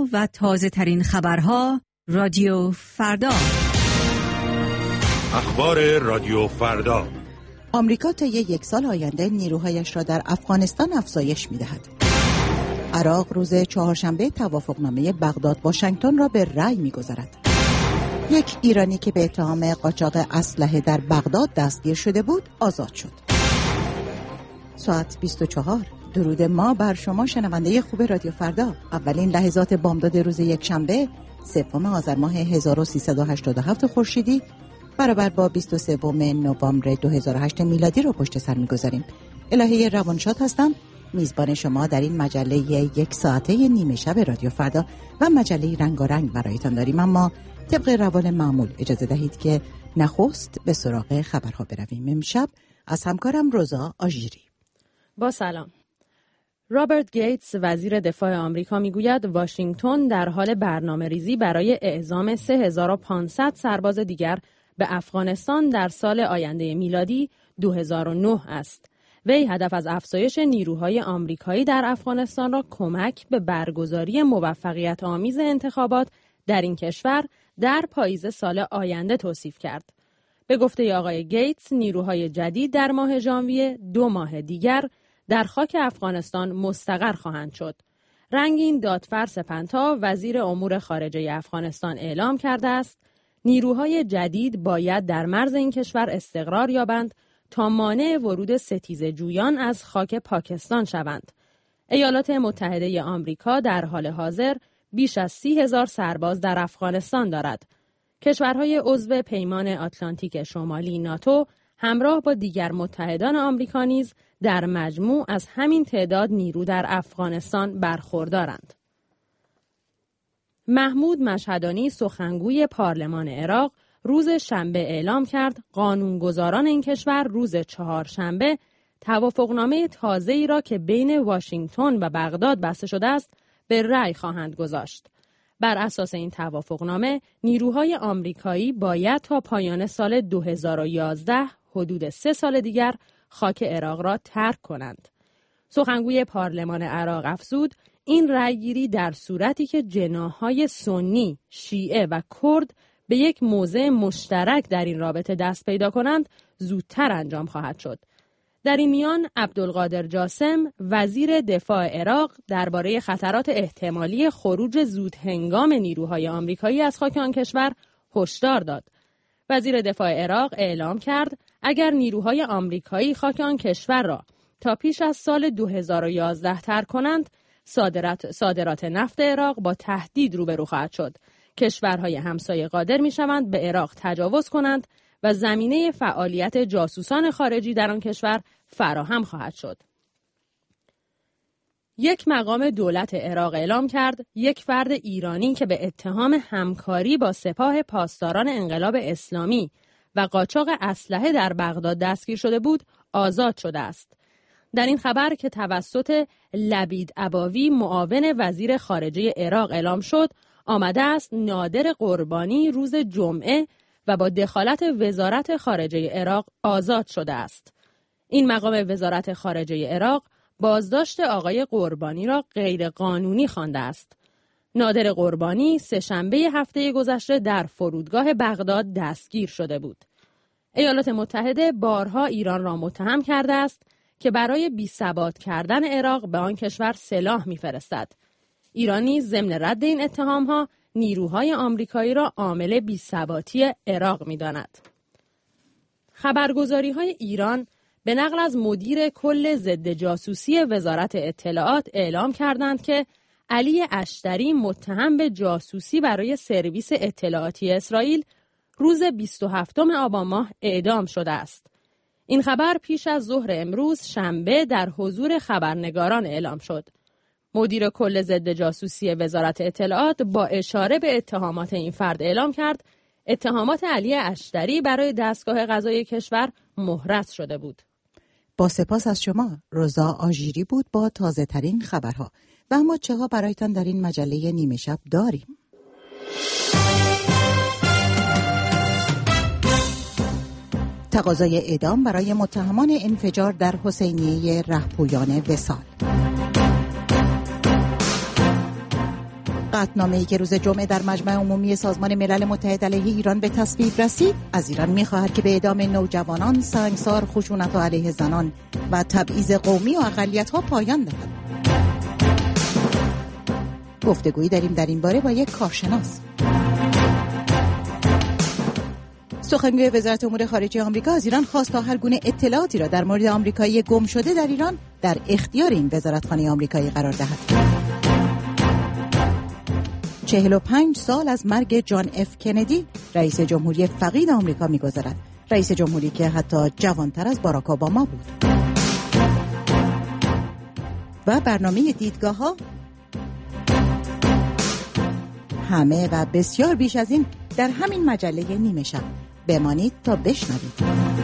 ها و تازه ترین خبرها رادیو فردا. اخبار رادیو فردا. آمریکا طی یک سال آینده نیروهایش را در افغانستان افزایش می‌دهد. عراق روز چهارشنبه توافقنامه بغداد واشنگتن را به رأی می‌گذارد. یک ایرانی که به اتهام قاچاق اسلحه در بغداد دستگیر شده بود آزاد شد. ساعت 24. درود ما بر شما شنونده خوب رادیو فردا. اولین لحظات بامداد روز یکشنبه سوم آذر ماه 1387 خورشیدی برابر با 23 نوامبر 2008 میلادی رو پشت سر می‌گذاریم. الهه روانشاد هستم، میزبان شما در این مجله یک ساعته نیمه شب رادیو فردا و مجله رنگارنگ برایتان داریم. اما طبق روال معمول اجازه دهید که نخست به سراغ خبرها برویم. امشب از همکارم روزا آژیری. با سلام. رابرت گیتس وزیر دفاع آمریکا میگوید واشنگتن در حال برنامه‌ریزی برای اعزام 3500 سرباز دیگر به افغانستان در سال آینده میلادی 2009 است. وی هدف از افزایش نیروهای آمریکایی در افغانستان را کمک به برگزاری موفقیت آمیز انتخابات در این کشور در پاییز سال آینده توصیف کرد. به گفته آقای گیتس، نیروهای جدید در ماه ژانویه 2 ماه دیگر در خاک افغانستان مستقر خواهند شد. رنگین دادفر سپنتا وزیر امور خارجه افغانستان اعلام کرده است نیروهای جدید باید در مرز این کشور استقرار یابند تا مانع ورود ستیزه جویان از خاک پاکستان شوند. ایالات متحده آمریکا در حال حاضر بیش از 30,000 سرباز در افغانستان دارد. کشورهای عضو پیمان آتلانتیک شمالی ناتو همراه با دیگر متحدان آمریکا نیز در مجموع از همین تعداد نیرو در افغانستان برخوردارند. محمود مشهدانی سخنگوی پارلمان عراق روز شنبه اعلام کرد قانونگذاران این کشور روز چهارشنبه توافقنامه تازه‌ای را که بین واشنگتن و بغداد بسته شده است به رأی خواهند گذاشت. بر اساس این توافقنامه نیروهای آمریکایی باید تا پایان سال 2011 حدود 3 سال دیگر خاک عراق را ترک کنند. سخنگوی پارلمان عراق افزود این رأیگیری در صورتی که جناح‌های سنی، شیعه و کرد به یک موضع مشترک در این رابطه دست پیدا کنند زودتر انجام خواهد شد. در این میان عبدالقادر جاسم وزیر دفاع عراق درباره خطرات احتمالی خروج زودهنگام نیروهای آمریکایی از خاک آن کشور هشدار داد. وزیر دفاع عراق اعلام کرد اگر نیروهای آمریکایی خاک آن کشور را تا پیش از سال 2011 ترک کنند، صادرات نفت عراق با تهدید روبرو خواهد شد. کشورهای همسایه قادر می‌شوند به عراق تجاوز کنند و زمینه فعالیت جاسوسان خارجی در آن کشور فراهم خواهد شد. یک مقام دولت عراق اعلام کرد یک فرد ایرانی که به اتهام همکاری با سپاه پاسداران انقلاب اسلامی و قاچاق اسلحه در بغداد دستگیر شده بود آزاد شده است. در این خبر که توسط لبید عباوی معاون وزیر خارجه عراق اعلام شد، آمده است نادر قربانی روز جمعه و با دخالت وزارت خارجه عراق آزاد شده است. این مقام وزارت خارجه عراق بازداشت آقای قربانی را غیر قانونی خوانده است. نادر قربانی سه‌شنبه هفته گذشته در فرودگاه بغداد دستگیر شده بود. ایالات متحده بارها ایران را متهم کرده است که برای بی‌ثبات کردن عراق به آن کشور سلاح می‌فرستد. ایران نیز ضمن رد این اتهام‌ها نیروهای آمریکایی را عامل بی‌ثباتی عراق می‌داند. خبرگزاری‌های ایران به نقل از مدیر کل ضد جاسوسی وزارت اطلاعات اعلام کردند که علی اشتری متهم به جاسوسی برای سرویس اطلاعاتی اسرائیل روز 27 آبان ماه اعدام شده است. این خبر پیش از ظهر امروز شنبه در حضور خبرنگاران اعلام شد. مدیر کل ضد جاسوسی وزارت اطلاعات با اشاره به اتهامات این فرد اعلام کرد اتهامات علی اشتری برای دستگاه قضایی کشور محرز شده بود. با سپاس از شما. روزا آژیری بود با تازه ترین خبرها. و اما چه ها برایتان در این مجله نیمه شب داریم؟ تقاضای اعدام برای متهمان انفجار در حسینیه رهپویان وصال. قطعنامه‌ای که روز جمعه در مجمع عمومی سازمان ملل متحد علیه ایران به تصویب رسید، از ایران می‌خواهد که به اعدام نوجوانان، سنگسار، خشونت علیه زنان و تبعیض قومی و اقلیت‌ها پایان دهد. گفتگویی داریم در این باره با یک کارشناس. سخنگوی وزارت امور خارجه آمریکا از ایران خواست تا هر گونه اطلاعاتی را در مورد آمریکایی گم شده در ایران در اختیار این وزارتخانه آمریکایی قرار دهد. 45 سال از مرگ جان اف کندی، رئیس جمهوری فقید آمریکا می‌گذرد. رئیس جمهوری که حتی جوانتر از باراک اوباما بود. و برنامه دیدگاه‌ها همه و بسیار بیش از این در همین مجله نیمه شب. بمانید تا بشنوید.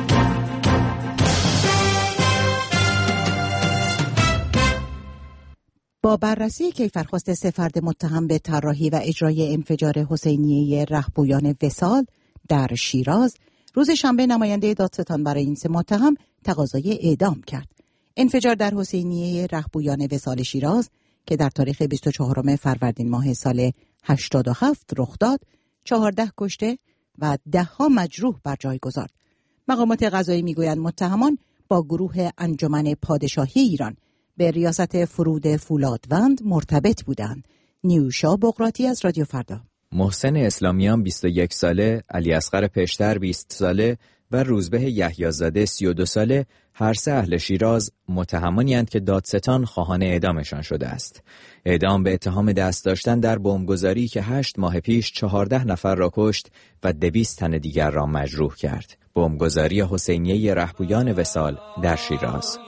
با بررسی کیفرخواست 3 فرد متهم به طراحی و اجرای انفجار حسینیه رهبویان وصال در شیراز، روز شنبه نماینده دادستان برای این 3 متهم تقاضای اعدام کرد. انفجار در حسینیه رهبویان وصال شیراز که در تاریخ 24 فروردین ماه سال 87 رخ داد، 14 کشته و 10 مجروح بر جای گذارد. مقامات قضایی میگویند متهمان با گروه انجمن پادشاهی ایران به ریاست فرود فولادوند مرتبط بودند. نیوشا بقراتی از رادیو فردا. محسن اسلامیان 21 ساله، علی اصغر پشتر 20 ساله و روزبه یحیی‌زاده 32 ساله، هر 3 اهل شیراز متهمانی اند که دادستان خواهان اعدامشان شده است. اعدام به اتهام دست داشتن در بمبگذاری که 8 ماه پیش 14 نفر را کشت و 200 تن دیگر را مجروح کرد. بمبگذاری حسینیه رهبویان وصال در شیراز.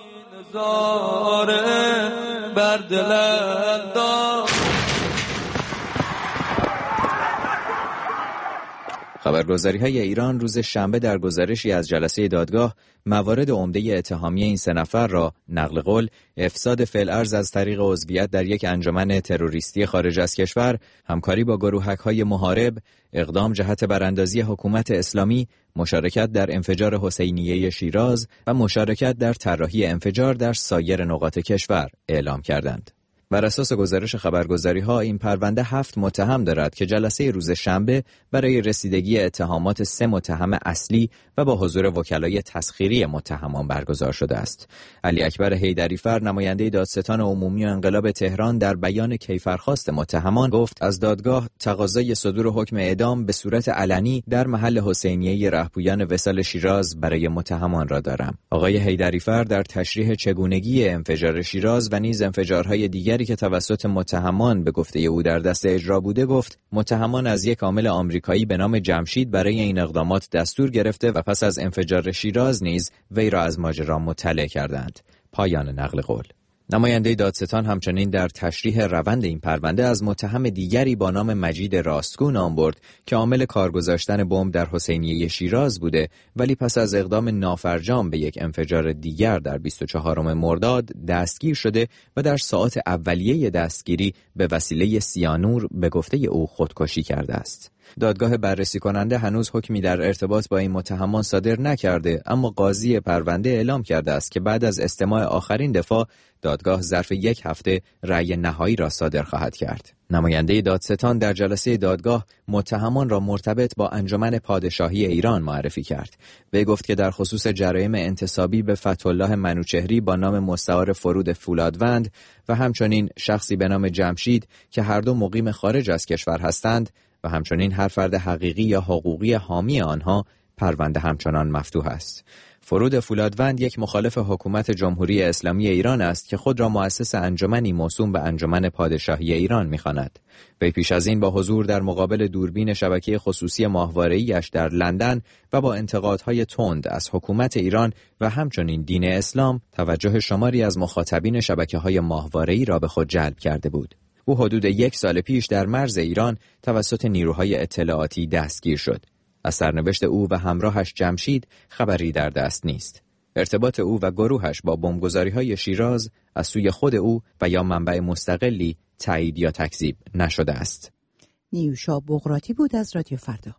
خبرگزاری‌های ایران روز شنبه در گزارشی از جلسه دادگاه موارد عمده اتهامی این 3 نفر را نقل قول، افساد فی‌الارض از طریق عضویت در یک انجمن تروریستی خارج از کشور، همکاری با گروهک‌های محارب، اقدام جهت براندازی حکومت اسلامی، مشارکت در انفجار حسینیه شیراز و مشارکت در طراحی انفجار در سایر نقاط کشور اعلام کردند. بر اساس گزارش خبرگزاری‌ها این پرونده 7 متهم دارد که جلسه روز شنبه برای رسیدگی اتهامات 3 متهم اصلی و با حضور وکلای تسخیری متهمان برگزار شده است. علی اکبر حیدری‌فر نماینده دادستان عمومی انقلاب تهران در بیان کیفرخواست متهمان گفت از دادگاه تقاضای صدور حکم اعدام به صورت علنی در محل حسینیه رهبویان وصال شیراز برای متهمان را دارم. آقای حیدری‌فر در تشریح چگونگی انفجار شیراز و نیز انفجارهای دیگر که توسط متهمان به گفته او در دست اجرا بوده گفت متهمان از یک عامل آمریکایی به نام جمشید برای این اقدامات دستور گرفته و پس از انفجار شیراز نیز وی را از ماجرا مطلع کردند. پایان نقل قول. نماینده دادستان همچنین در تشریح روند این پرونده از متهم دیگری با نام مجید راستگو نام برد که عامل کار گذاشتن بمب در حسینیه شیراز بوده ولی پس از اقدام نافرجام به یک انفجار دیگر در 24 مرداد دستگیر شده و در ساعات اولیه دستگیری به وسیله سیانور به گفته او خودکشی کرده است. دادگاه بررسی کننده هنوز حکمی در ارتباط با این متهمان صادر نکرده، اما قاضی پرونده اعلام کرده است که بعد از استماع آخرین دفاع دادگاه ظرف 1 هفته رأی نهایی را صادر خواهد کرد. نماینده دادستان در جلسه دادگاه متهمان را مرتبط با انجمن پادشاهی ایران معرفی کرد. وی گفت که در خصوص جرایم انتسابی به فتح‌الله منوچهری با نام مستعار فرود فولادوند و همچنین شخصی به نام جمشید که هر دو مقیم خارج از کشور هستند و همچنین هر فرد حقیقی یا حقوقی حامی آنها پرونده همچنان مفتوح است. فرود فولادوند یک مخالف حکومت جمهوری اسلامی ایران است که خود را مؤسس انجمنی موسوم به انجمن پادشاهی ایران می‌خواند. وی پیش از این با حضور در مقابل دوربین شبکه خصوصی ماهواره‌ای‌اش در لندن و با انتقادهای تند از حکومت ایران و همچنین دین اسلام توجه شماری از مخاطبین شبکه‌های ماهواره‌ای را به خود جلب کرده بود. او حدود 1 سال پیش در مرز ایران توسط نیروهای اطلاعاتی دستگیر شد. از سرنوشت او و همراهش جمشید خبری در دست نیست. ارتباط او و گروهش با بمبگذاری‌های شیراز از سوی خود او و یا منبع مستقلی تایید یا تکذیب نشده است. نیوشا بقراتی بود از رادیو فردا.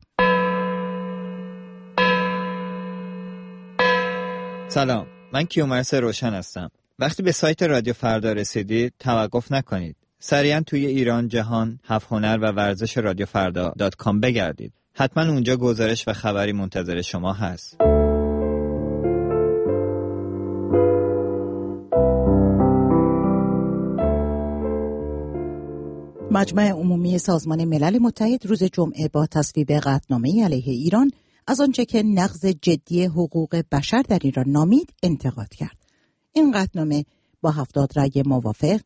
سلام، من کیومرث روشن هستم. وقتی به سایت رادیو فردا رسیدید توقف نکنید. سریعا توی ایران، جهان، هفت هنر و ورزش رادیو فردا.com بگردید. حتما اونجا گزارش و خبری منتظر شما هست. مجمع عمومی سازمان ملل متحد روز جمعه با تصویب قطعنامه علیه ایران از آنچه که نقض جدی حقوق بشر در ایران نامید انتقاد کرد. این قطعنامه با 70 رأی موافق،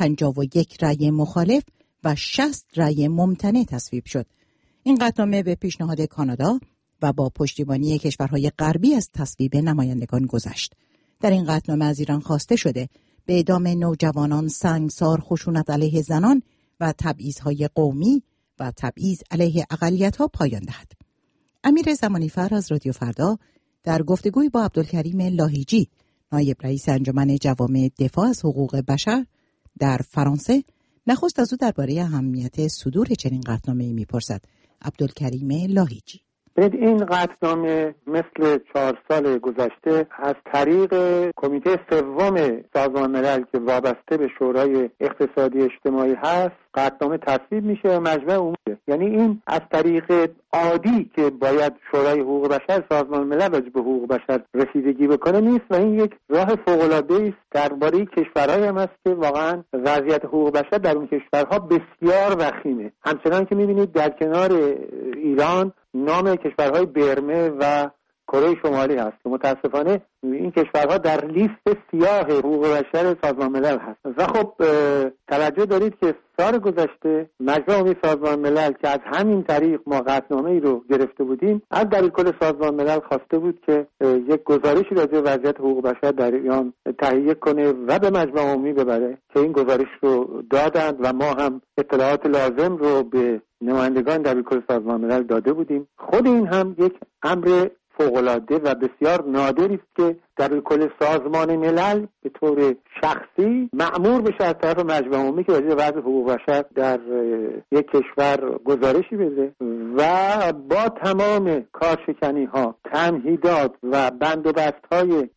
51 رأی مخالف و 60 رأی ممتنع تصویب شد. این قطعنامه به پیشنهاد کانادا و با پشتیبانی کشورهای غربی از تصویب نمایندگان گذشت. در این قطعنامه از ایران خواسته شده به اعدام نوجوانان، سنگسار، خشونت علیه زنان و تبعیض‌های قومی و تبعیض علیه اقلیت‌ها پایان دهد. امیر زمانیفر از رادیو فردا در گفتگوی با عبدالکریم لاهیجی، نایب رئیس انجمن جوامع دفاع از حقوق بشر در فرانسه، نخست از او درباره اهمیت صدور چنین قطعنامه‌ای می‌پرسد. عبدالکریم لاهیجی: این قطعنامه مثل 4 سال گذشته از طریق کمیته سوم سازمان ملل که وابسته به شورای اقتصادی اجتماعی هست قطعنامه تصویب میشه و مجمع عمومی. یعنی این از طریق عادی که باید شورای حقوق بشر سازمان ملل راجع به حقوق بشر رسیدگی بکنه نیست و این یک راه فوق‌العاده است درباره کشورهایی هم است که واقعا وضعیت حقوق بشر در اون کشورها بسیار وخیمه. همچنان که میبینید در کنار ایران نام کشورهای برمه و کره شمالی هست که متاسفانه این کشورها در لیست سیاه حقوق بشر سازمان ملل هست. و خب توجه دارید که سال گذشته مجمع عمومی سازمان ملل که از همین طریق ما قطعنامه‌ای رو گرفته بودیم از دبیرکل سازمان ملل خواسته بود که یک گزارشی راجع به وضعیت حقوق بشر در ایران تهیه کنه و به مجمع عمومی ببره که این گزارش رو دادند و ما هم اطلاعات لازم رو به نمایندگان دبیرکل سازمان ملل داده بودیم. خود این هم یک امر فوق‌العاده و بسیار نادری است که در کل سازمان ملل به طور شخصی مأمور بشه از طرف مجمع عمومی که راجع به وضع حقوق بشر در یک کشور گزارشی بده و با تمام کارشکنی‌ها، تمهیدات و بندوبست‌های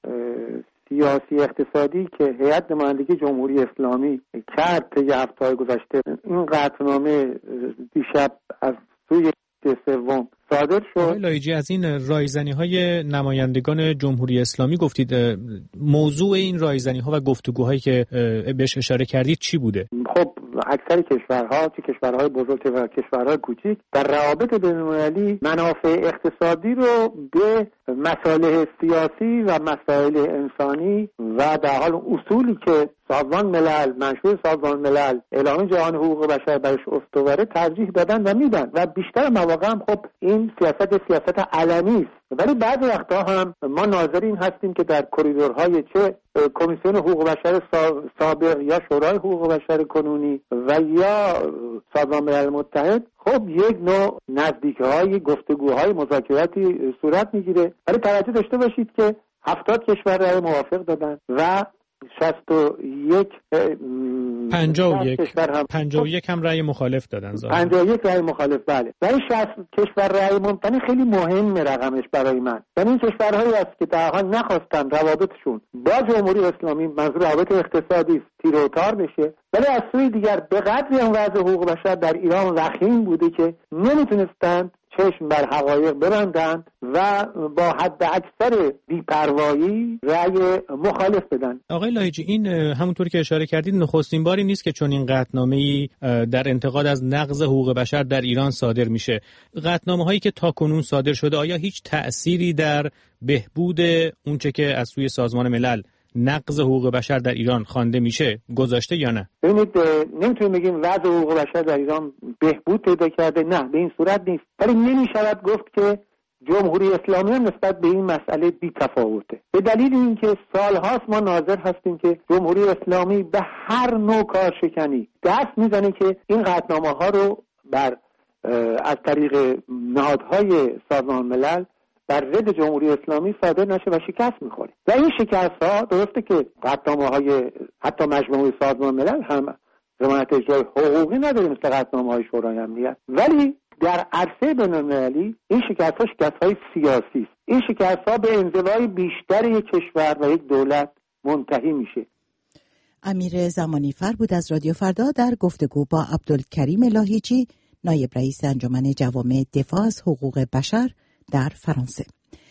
سیاسی اقتصادی که هیئت نمایندگی جمهوری اسلامی کرد طی هفته‌های گذشته، این قطعنامه دیشب از سوی سوم صادر شد. آقای لاهیجی، از این رایزنی‌های نمایندگان جمهوری اسلامی گفتید، موضوع این رایزنی‌ها و گفتگوهایی که بهش اشاره کردید چی بوده؟ خب اکثر کشورها، چه کشورهای بزرگ و کشورهای کوچیک، در روابط بین‌المللی منافع اقتصادی رو به مصالح سیاسی و مسائل انسانی و در حال اصولی که سازمان ملل، منشور سازمان ملل، اعلامیه جهانی حقوق بشر برش استواره ترجیح دادن و میدن و بیشتر مواقع هم خب این سیاست علنی است. ولی بعضی وقتا هم ما ناظرین هستیم که در کریدورهای چه کمیسیون حقوق بشر سابق یا شورای حقوق بشر کنونی و یا سازمان ملل متحد خب یک نوع نزدیکی‌های، گفتگوهای، مذاکراتی صورت میگیره. ولی توجه داشته باشید که 70 کشور رأی موافق دادن و 51 هم رأی مخالف دادن. 51 رأی مخالف، بله. ولی 60 کشور رأی ممتنع خیلی مهمه رقمش برای من. یعنی این کشورهایی است که در حال نخواستن روابطشون با جمهوری اسلامی، منظور روابط اقتصادی است، تیر و تار بشه، ولی از سوی دیگر به قدری هم وضع حقوق بشر در ایران وخیم بوده که نمیتونستند چشم بر حقایق ببندند و با حد اکثر بی‌پروایی رأی مخالف بدن. آقای لاهیجی، این همونطور که اشاره کردید نخستین باری نیست که چون این قطعنامه‌ای در انتقاد از نقض حقوق بشر در ایران صادر میشه. قطعنامه‌هایی که تاکنون صادر شده آیا هیچ تأثیری در بهبود اونچه که از سوی سازمان ملل نقض حقوق بشر در ایران خوانده میشه گذاشته یا نه؟ ببینید، نمیتونیم بگیم وضع حقوق بشر در ایران بهبود پیدا کرده، نه، به این صورت نیست. ولی نمیشود گفت که جمهوری اسلامی هم نسبت به این مسئله بی‌تفاوته. به دلیل اینکه سالهاست ما ناظر هستیم که جمهوری اسلامی به هر نوع کارشکنی دست میزنه که این قطعنامه‌ها رو از طریق نهادهای سازمان ملل بر ضد جمهوری اسلامی صادر نشه و شکست میخوره. و این شکست ها درسته که قطعنامه‌های حتی مجموعه سازمان ملل هم ضمانت اجرای حقوقی نداره مثل قطعنامه‌های شورای امنیت، ولی در عرصه بین‌المللی این شکست ها شکست های سیاسی است. این شکست ها به انزوای بیشتر یک کشور و یک دولت منتهی میشه. امیر زمانیفر بود از رادیو فردا در گفتگو با عبدالکریم لاهیجی، نایب رئیس انجمن جوامع دفاع از حقوق بشر در فرانسه.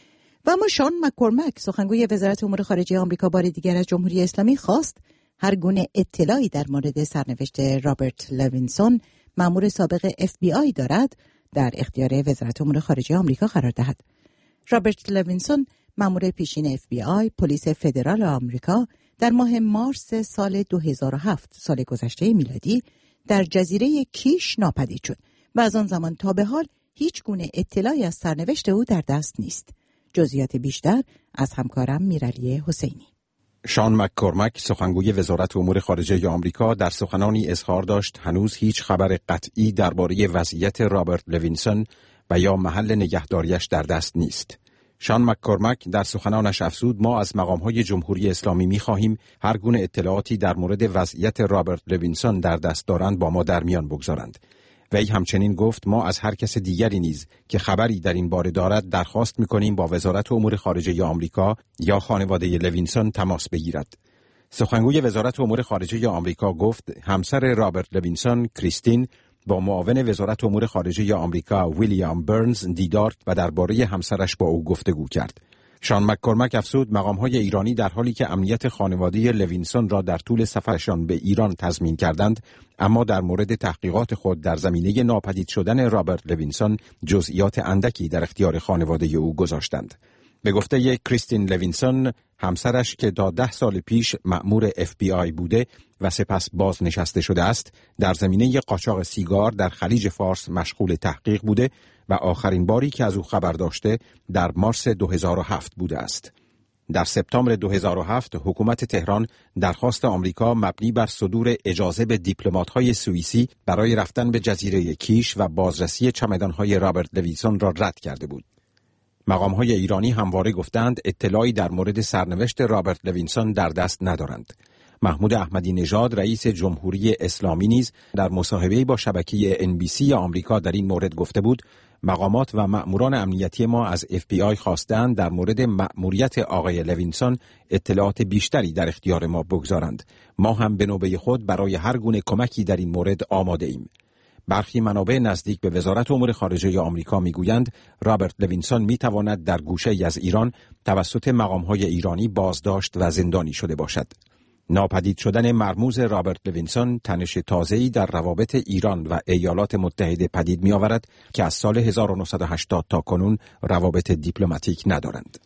و اما شان مک‌کورمک، سخنگوی وزارت امور خارجه آمریکا، بار دیگر از جمهوری اسلامی خواست هر گونه اطلاعی در مورد سرنوشت رابرت لوینسون، مأمور سابق FBI دارد، در اختیار وزارت امور خارجه آمریکا قرار دهد. رابرت لوینسون، مأمور پیشین FBI، پلیس فدرال آمریکا، در ماه مارس سال 2007 سال گذشته میلادی در جزیره کیش ناپدید شد و از آن زمان تا به حال هیچ گونه اطلاعی از سرنوشت او در دست نیست. جزئیات بیشتر از همکارم میرعلی حسینی. شان مک‌کورمک، سخنگوی وزارت امور خارجه آمریکا، در سخنانی اظهار داشت هنوز هیچ خبر قطعی درباره وضعیت رابرت لوینسون و یا محل نگهداریش در دست نیست. شان مک‌کورمک در سخنانش افزود ما از مقام‌های جمهوری اسلامی می‌خواهیم هر گونه اطلاعاتی در مورد وضعیت رابرت لوینسون در دست دارند با ما در میان بگذارند. وی همچنین گفت ما از هر کس دیگری نیز که خبری در این باره دارد درخواست می‌کنیم با وزارت امور خارجه آمریکا یا خانواده لوینسون تماس بگیرد. سخنگوی وزارت امور خارجه آمریکا گفت همسر رابرت لوینسون، کریستین، با معاون وزارت امور خارجه آمریکا ویلیام برنز دیدار و درباره همسرش با او گفتگو کرد. شان مک‌کورمک افزود مقام‌های ایرانی در حالی که امنیت خانواده لوینسون را در طول سفرشان به ایران تضمین کردند، اما در مورد تحقیقات خود در زمینه ناپدید شدن رابرت لوینسون جزئیات اندکی در اختیار خانواده او گذاشتند. به گفته کریستین لوینسون، همسرش که تا 10 سال پیش مأمور FBI بوده و سپس بازنشسته شده است، در زمینه قاچاق سیگار در خلیج فارس مشغول تحقیق بوده و آخرین باری که از او خبر داشته در مارس 2007 بوده است. در سپتامبر 2007 حکومت تهران درخواست آمریکا مبنی بر صدور اجازه به دیپلمات‌های سوئیسی برای رفتن به جزیره کیش و بازرسی چمدان‌های رابرت لوینسون را رد کرده بود. مقام‌های ایرانی همواره گفتند اطلاعی در مورد سرنوشت رابرت لوینسون در دست ندارند. محمود احمدی نژاد، رئیس جمهوری اسلامی، نیز در مصاحبه‌ای با شبکه NBC آمریکا در این مورد گفته بود مقامات و مأموران امنیتی ما از FBI خواستند در مورد مأموریت آقای لوینسون اطلاعات بیشتری در اختیار ما بگذارند. ما هم به نوبه خود برای هر گونه کمکی در این مورد آماده ایم. برخی منابع نزدیک به وزارت امور خارجه آمریکا میگویند رابرت لوینسون میتواند در گوشه‌ای از ایران توسط مقام‌های ایرانی بازداشت و زندانی شده باشد. ناپدید شدن مرموز رابرت لوینسون تنش تازه‌ای در روابط ایران و ایالات متحده پدید می‌آورد که از سال 1980 تا کنون روابط دیپلماتیک ندارند.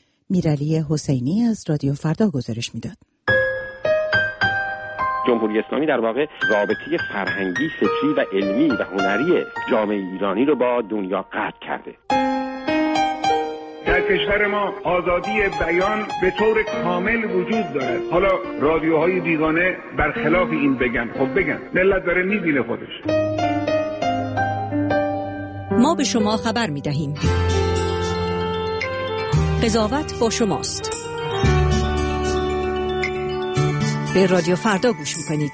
میرعلی حسینی از رادیو فردا گزارش میداد. جمهوری اسلامی در واقع رابطه فرهنگی، فکری و علمی و هنری جامعه ایرانی رو با دنیا قطع کرده. در کشور ما آزادی بیان به طور کامل وجود دارد. حالا رادیوهای بیگانه برخلاف این بگن، خب بگن، ملت داره میبینه خودش. ما به شما خبر میدهیم. قضاوت با شماست. به رادیو فردا گوش میکنید.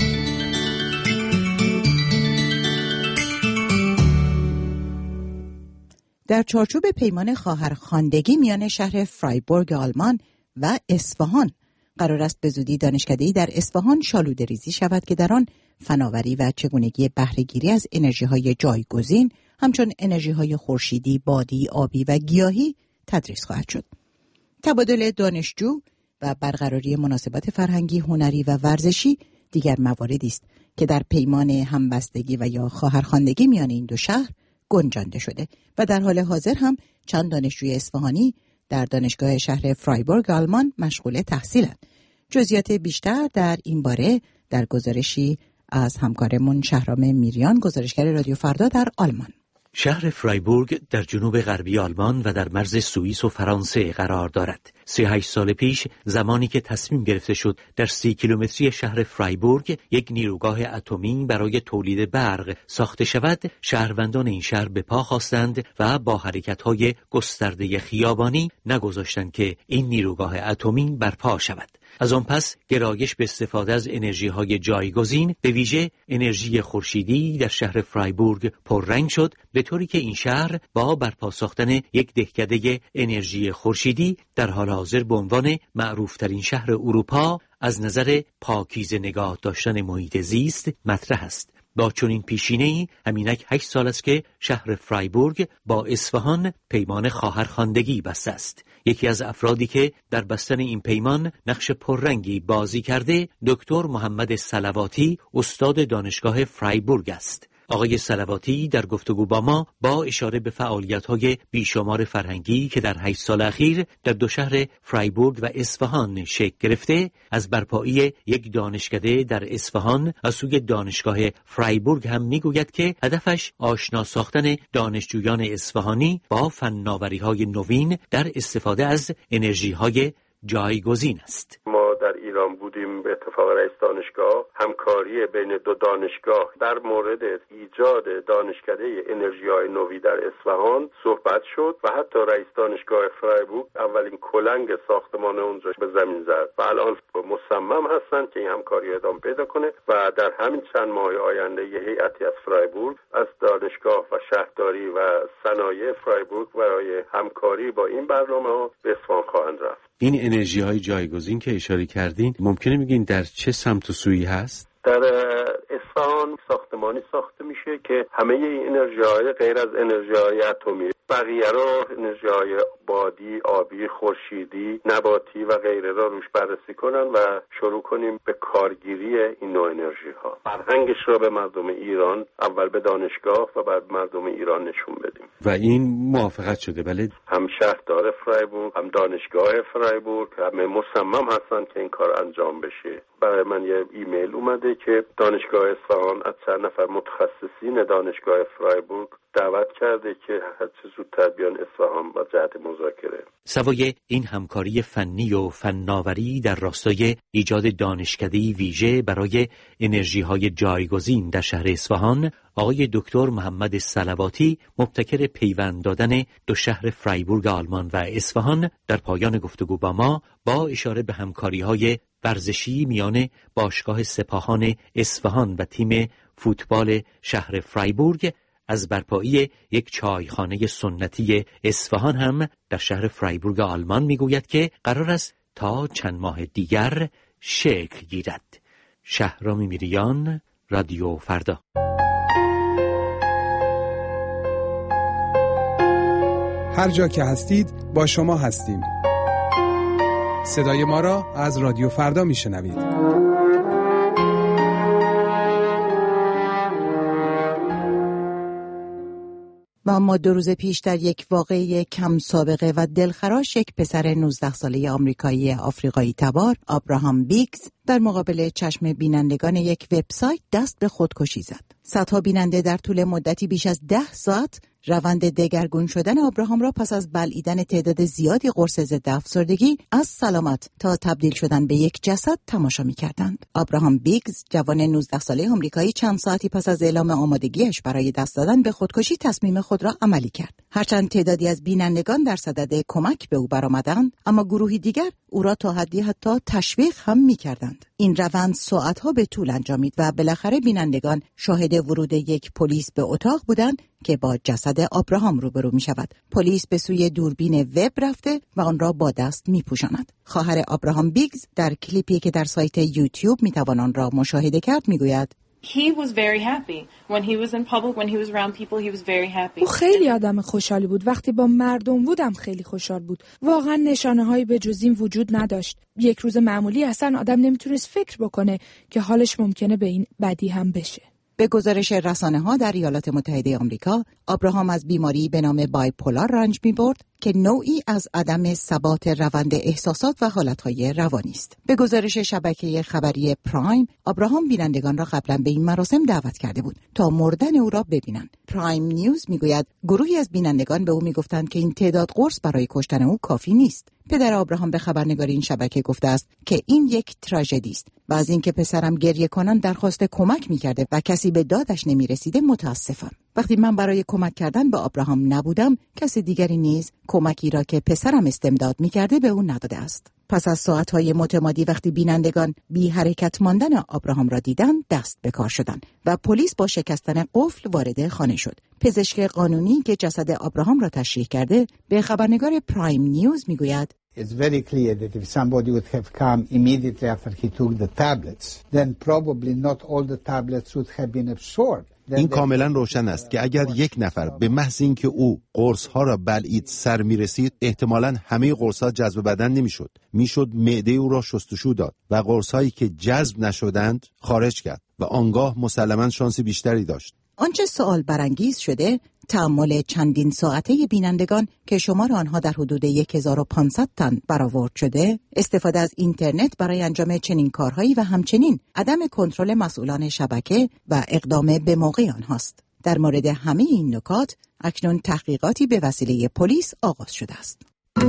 در چارچوب پیمان خواهرخواندگی میان شهر فرایبورگ آلمان و اصفهان قرار است به زودی دانشکده‌ای در اصفهان شالوده ریزی شود که در آن فناوری و چگونگی بهره‌گیری از انرژی‌های جایگزین همچون انرژی‌های خورشیدی، بادی، آبی و گیاهی تدریس خواهد شد. تبادل دانشجو و برقراری مناسبات فرهنگی، هنری و ورزشی دیگر مواردی است که در پیمان همبستگی و یا خواهرخواندگی میان این دو شهر گنجانده شده و در حال حاضر هم چند دانشجوی اصفهانی در دانشگاه شهر فرایبورگ آلمان مشغول تحصیلند. جزئیات بیشتر در این باره در گزارشی از همکارمون شهرام میریان، گزارشگر رادیو فردا در آلمان. شهر فرایبورگ در جنوب غربی آلمان و در مرز سوئیس و فرانسه قرار دارد. 38 سال پیش زمانی که تصمیم گرفته شد در 30 کیلومتری شهر فرایبورگ یک نیروگاه اتمی برای تولید برق ساخته شود، شهروندان این شهر به پا خواستند و با حرکت‌های گسترده خیابانی نگذاشتند که این نیروگاه اتمی برپا شود. از آن پس گرایش به استفاده از انرژی‌های جایگزین، به ویژه انرژی خورشیدی، در شهر فرایبورگ پررنگ شد، به طوری که این شهر با برپا ساختن یک دهکده انرژی خورشیدی در حال حاضر به عنوان معروفترین شهر اروپا از نظر پاکیزه نگاه داشتن محیط زیست مطرح است. با چنین پیشینه‌ای همینک 8 سال است که شهر فرایبورگ با اصفهان پیمان خواهرخواندگی بسته است. یکی از افرادی که در بستن این پیمان نقش پررنگی بازی کرده دکتر محمد صلواتی استاد دانشگاه فرایبورگ است. آقای صلواتی در گفتگو با ما با اشاره به فعالیت‌های بیشمار فرهنگی که در 8 سال اخیر در دو شهر فرایبورگ و اصفهان شکل گرفته، از برپایی یک دانشکده در اصفهان از سوی دانشگاه فرایبورگ هم میگوید که هدفش آشنا ساختن دانشجویان اصفهانی با فناوری‌های نوین در استفاده از انرژی‌های جایگزین است. ما در ایران بودیم، به اتفاق رئیس دانشگاه همکاری بین دو دانشگاه در مورد ایجاد دانشکده انرژی‌های نوین در اصفهان صحبت شد و حتی رئیس دانشگاه فرایبورگ اولین کلنگ ساختمان اونجا به زمین زد و الان مصمم هستند که این همکاری ادامه پیدا کنه و در همین چند ماه آینده یه هیئتی از فرایبورگ از دانشگاه و شهرداری و صنایع فرایبورگ برای همکاری با این برنامه‌ها به اصفهان خواهند رفت. این انرژی‌های جایگزین که اشاره کردین ممکنه بگین در چه سمت و سویی هست؟ در اصفهان ساختمانی ساخته میشه که همه این انرژی‌های غیر از انرژی‌های اتمی، بقیه را انرژی‌های بادی، آبی، خورشیدی، نباتی و غیره را روش بررسی کنن و شروع کنیم به کارگیری این نوع انرژی‌ها. فرهنگش را به مردم ایران، اول به دانشگاه و بعد مردم ایران نشون بدیم. و این موافقت شده؟ بله. هم شهردار فرایبورگ، هم دانشگاه فرایبورگ همه مصمم هستن که این کار انجام بشه. برای من یه ایمیل اومده که دانشگاه اصفهان از چند نفر متخصصین دانشگاه فرایبورگ دعوت کرده که هرچه زودتر بیان اصفهان و جهت مذاکره. سوای این همکاری فنی و فناوری در راستای ایجاد دانشکده‌ای ویژه برای انرژی‌های جایگزین در شهر اصفهان، آقای دکتر محمد صلواتی مبتکر پیوند دادن دو شهر فرایبورگ آلمان و اصفهان در پایان گفتگو با ما با اشاره به همکاری‌های ورزشی میان باشگاه سپاهان اصفهان و تیم فوتبال شهر فرایبورگ از برپایی یک چایخانه سنتی اصفهان هم در شهر فرایبورگ آلمان میگوید که قرار است تا چند ماه دیگر شکل گیرد. شهرام میریان، رادیو فردا. هر جا که هستید با شما هستیم. صدای ما را از رادیو فردا میشنوید. و اما 2 روز پیش در یک واقعه کم سابقه و دلخراش یک پسر 19 ساله آمریکایی آفریقایی تبار، ابراهام بیگز، در مقابل چشم بینندگان یک وبسایت دست به خودکشی زد. صدها بیننده در طول مدتی بیش از 10 ساعت روند دگرگون شدن ابراهام را پس از بلعیدن تعداد زیادی قرص ضد افسردگی از سلامت تا تبدیل شدن به یک جسد تماشا می‌کردند. ابراهام بیگز، جوان 19 ساله آمریکایی، چند ساعتی پس از اعلام آمادگیش برای دست دادن به خودکشی تصمیم خود را عملی کرد. هرچند تعدادی از بینندگان در صدد کمک به او برآمدند، اما گروهی دیگر او را تا حدی حتی تشویق هم می‌کردند. این روند ساعت‌ها به طول انجامید و بالاخره بینندگان شاهد ورود یک پلیس به اتاق بودند که با جسد ابراهام روبرو می شود. پلیس به سوی دوربین وب رفته و آن را با دست می پوشاند. خواهر ابراهام بیگز در کلیپی که در سایت یوتیوب می توان آن را مشاهده کرد می گوید He was very happy when he was in public, when he was around people, he was very happy. او خیلی آدم خوشحالی بود. وقتی با مردم بودم خیلی خوشحال بود. واقعا نشانه‌هایی به جز این وجود نداشت. یک روز معمولی اصلا آدم نمیتونست فکر بکنه که حالش ممکنه به این بدی هم بشه. به گزارش رسانه‌ها در ایالات متحده آمریکا، ابراهام از بیماری به نام بایپولار رنج می‌برد که نوعی از عدم ثبات روند احساسات و حالتهای روانی است. به گزارش شبکه خبری پرایم، ابراهام بینندگان را قبلا به این مراسم دعوت کرده بود تا مردن او را ببینند. پرایم نیوز میگوید گروهی از بینندگان به او میگفتند که این تعداد قرص برای کشتن او کافی نیست. پدر ابراهام به خبرنگار این شبکه گفته است که این یک تراژدی است و از اینکه پسرم گریه کنان درخواست کمک می‌کرده و کسی به دادش نمی‌رسیده متاسفم. وقتی من برای کمک کردن به ابراهام نبودم، کسی دیگری نیز کمکی را که پسرم استمداد می‌کرده به او نداده است. پس از ساعت‌های متمادی وقتی بینندگان بی حرکت ماندن ابراهام را دیدند، دست به کار شدند و پلیس با شکستن قفل وارد خانه شد. پزشک قانونی که جسد ابراهام را تشریح کرده به خبرنگار پرایم نیوز میگوید It's very clear that if somebody would have come immediately after he took the tablets, then probably not all the tablets would have been absorbed. این کاملا روشن است که اگر یک نفر به محض اینکه او قرص‌ها را بلعید سر می‌رسید، احتمالاً همه قرص‌ها جذب بدن نمی‌شد. میشد معده او را شستشو داد و قرص‌هایی که جذب نشدند خارج کرد و آنگاه مسلماً شانس بیشتری داشت. آنچه سوال برانگیز شده، تأمل چندین ساعته بینندگان که شمار آنها در حدود 1500 تن برآورد شده، استفاده از اینترنت برای انجام چنین کارهایی و همچنین عدم کنترل مسئولان شبکه و اقدام به موقع آنهاست. در مورد همه این نکات اکنون تحقیقاتی به وسیله پلیس آغاز شده است.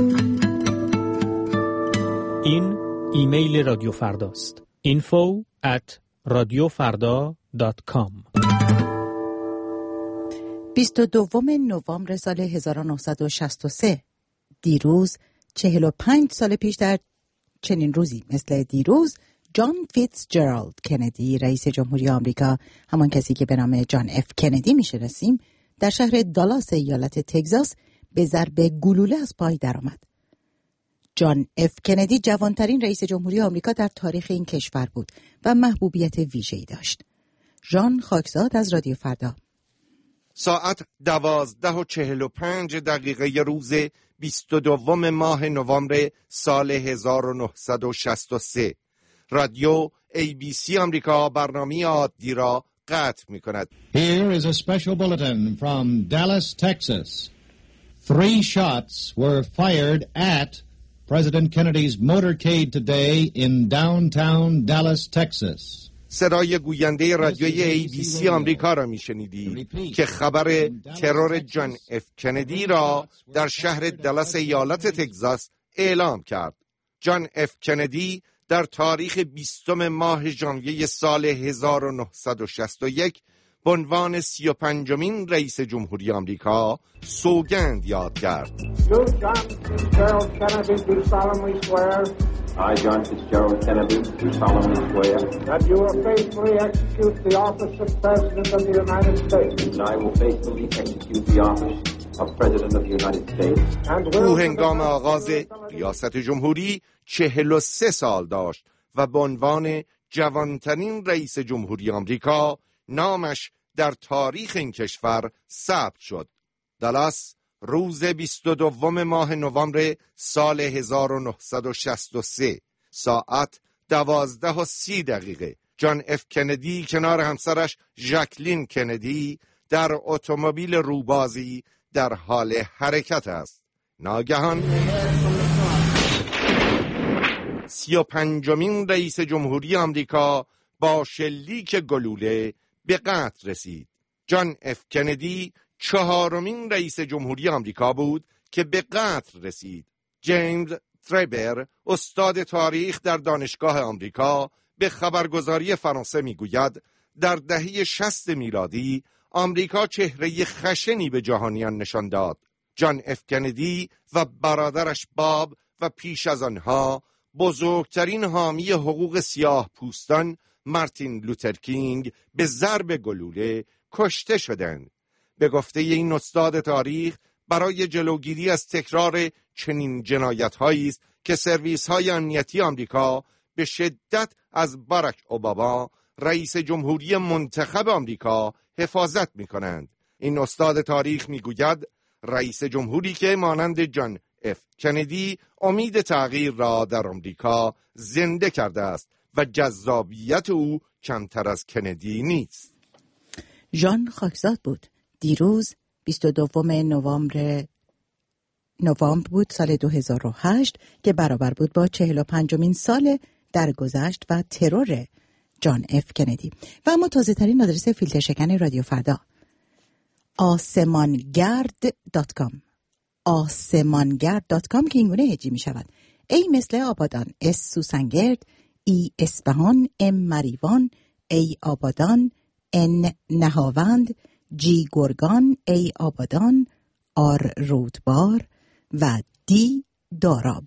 این ایمیل رادیو فرداست. info@radiofarda.com 22 نوامبر سال 1963 دیروز 45 سال پیش در چنین روزی مثل دیروز جان فیتزجرالد کندی رئیس جمهوری آمریکا، همان کسی که به نام جان اف کندی میشناسیم، در شهر دالاس ایالت تگزاس به ضرب گلوله از پای درآمد. جان اف کندی جوانترین رئیس جمهوری آمریکا در تاریخ این کشور بود و محبوبیت ویژه‌ای داشت. ژان خاکزاد از رادیو فردا. ساعت 12:45 روز 22 ماه نوامبر سال 1963 رادیو ABC آمریکا برنامه عادی را قطع می کند. Here is a special bulletin from Dallas, Texas. 3 shots were fired at President Kennedy's motorcade today in downtown Dallas, Texas. صدای گوینده رادیوی ABC آمریکا را میشنیدید که خبر ترور جان اف کندی را در شهر دالاس ایالت تگزاس اعلام کرد. جان اف کندی در تاریخ 20 ماه ژانویه سال 1961 به عنوان 35مین رئیس جمهوری آمریکا سوگند یاد کرد. I, John Fitzgerald Kennedy, do solemnly swear that you will faithfully execute the office of President of the United States. And I will faithfully execute the office of President of the United States. او هنگام آغاز ریاست جمهوری 43 سال داشت و به عنوان جوانترین رئیس جمهوری آمریکا نامش در تاریخ این کشور ثبت شد. دالاس روز 22 ماه نوامبر سال 1963 ساعت 12:30 جان اف کندی کنار همسرش ژاکلین کندی در اتومبیل روبازی در حال حرکت است. ناگهان 35مین رئیس جمهوری آمریکا با شلیک گلوله به قتل رسید. جان اف کندی 4مین رئیس جمهوری آمریکا بود که به قتل رسید. جیمز تریبر، استاد تاریخ در دانشگاه آمریکا، به خبرگزاری فرانسه میگوید در دهه 60 میلادی آمریکا چهره خشنی به جهانیان نشان داد. جان اف کندی و برادرش باب و پیش از آنها بزرگترین حامی حقوق سیاه پوستان مارتین لوتر کینگ به ضرب گلوله کشته شدند. به گفته این استاد تاریخ برای جلوگیری از تکرار چنین جنایت‌هایی است که سرویس‌های امنیتی آمریکا به شدت از باراک اوباما رئیس جمهوری منتخب آمریکا حفاظت می‌کنند. این استاد تاریخ می‌گوید رئیس جمهوری که مانند جان اف کندی امید تغییر را در آمریکا زنده کرده است و جذابیت او کمتر از کندی نیست. ژان خاکزاد بود. دیروز 22 نوامبر بود سال 2008 که برابر بود با 45مین سال درگذشت و ترور جان اف کندی. و اما تازه ترین آدرس فیلتر شکن رادیو فردا آسمانگرد.com آسمانگرد.com که اینگونه هجی می شود: ای مثل آبادان، اس سوسنگرد، ای اصفهان، ام مریوان، ای آبادان، ان نهاوند، جی گرگان، ای آبادان، آر رودبار و دی داراب.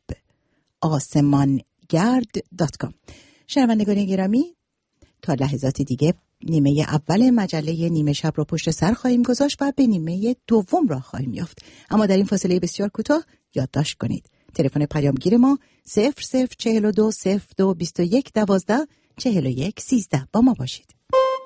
آسمانگرد.com. شنوندگان گرامی، تا لحظات دیگه نیمه اول مجله نیمه شب رو پشت سر خواهیم گذاشت و به نیمه دوم راه خواهیم یافت. اما در این فاصله بسیار کوتاه یادداشت کنید تلفن پیامگیر ما 0042 02 21 12 41 13. با ما باشید.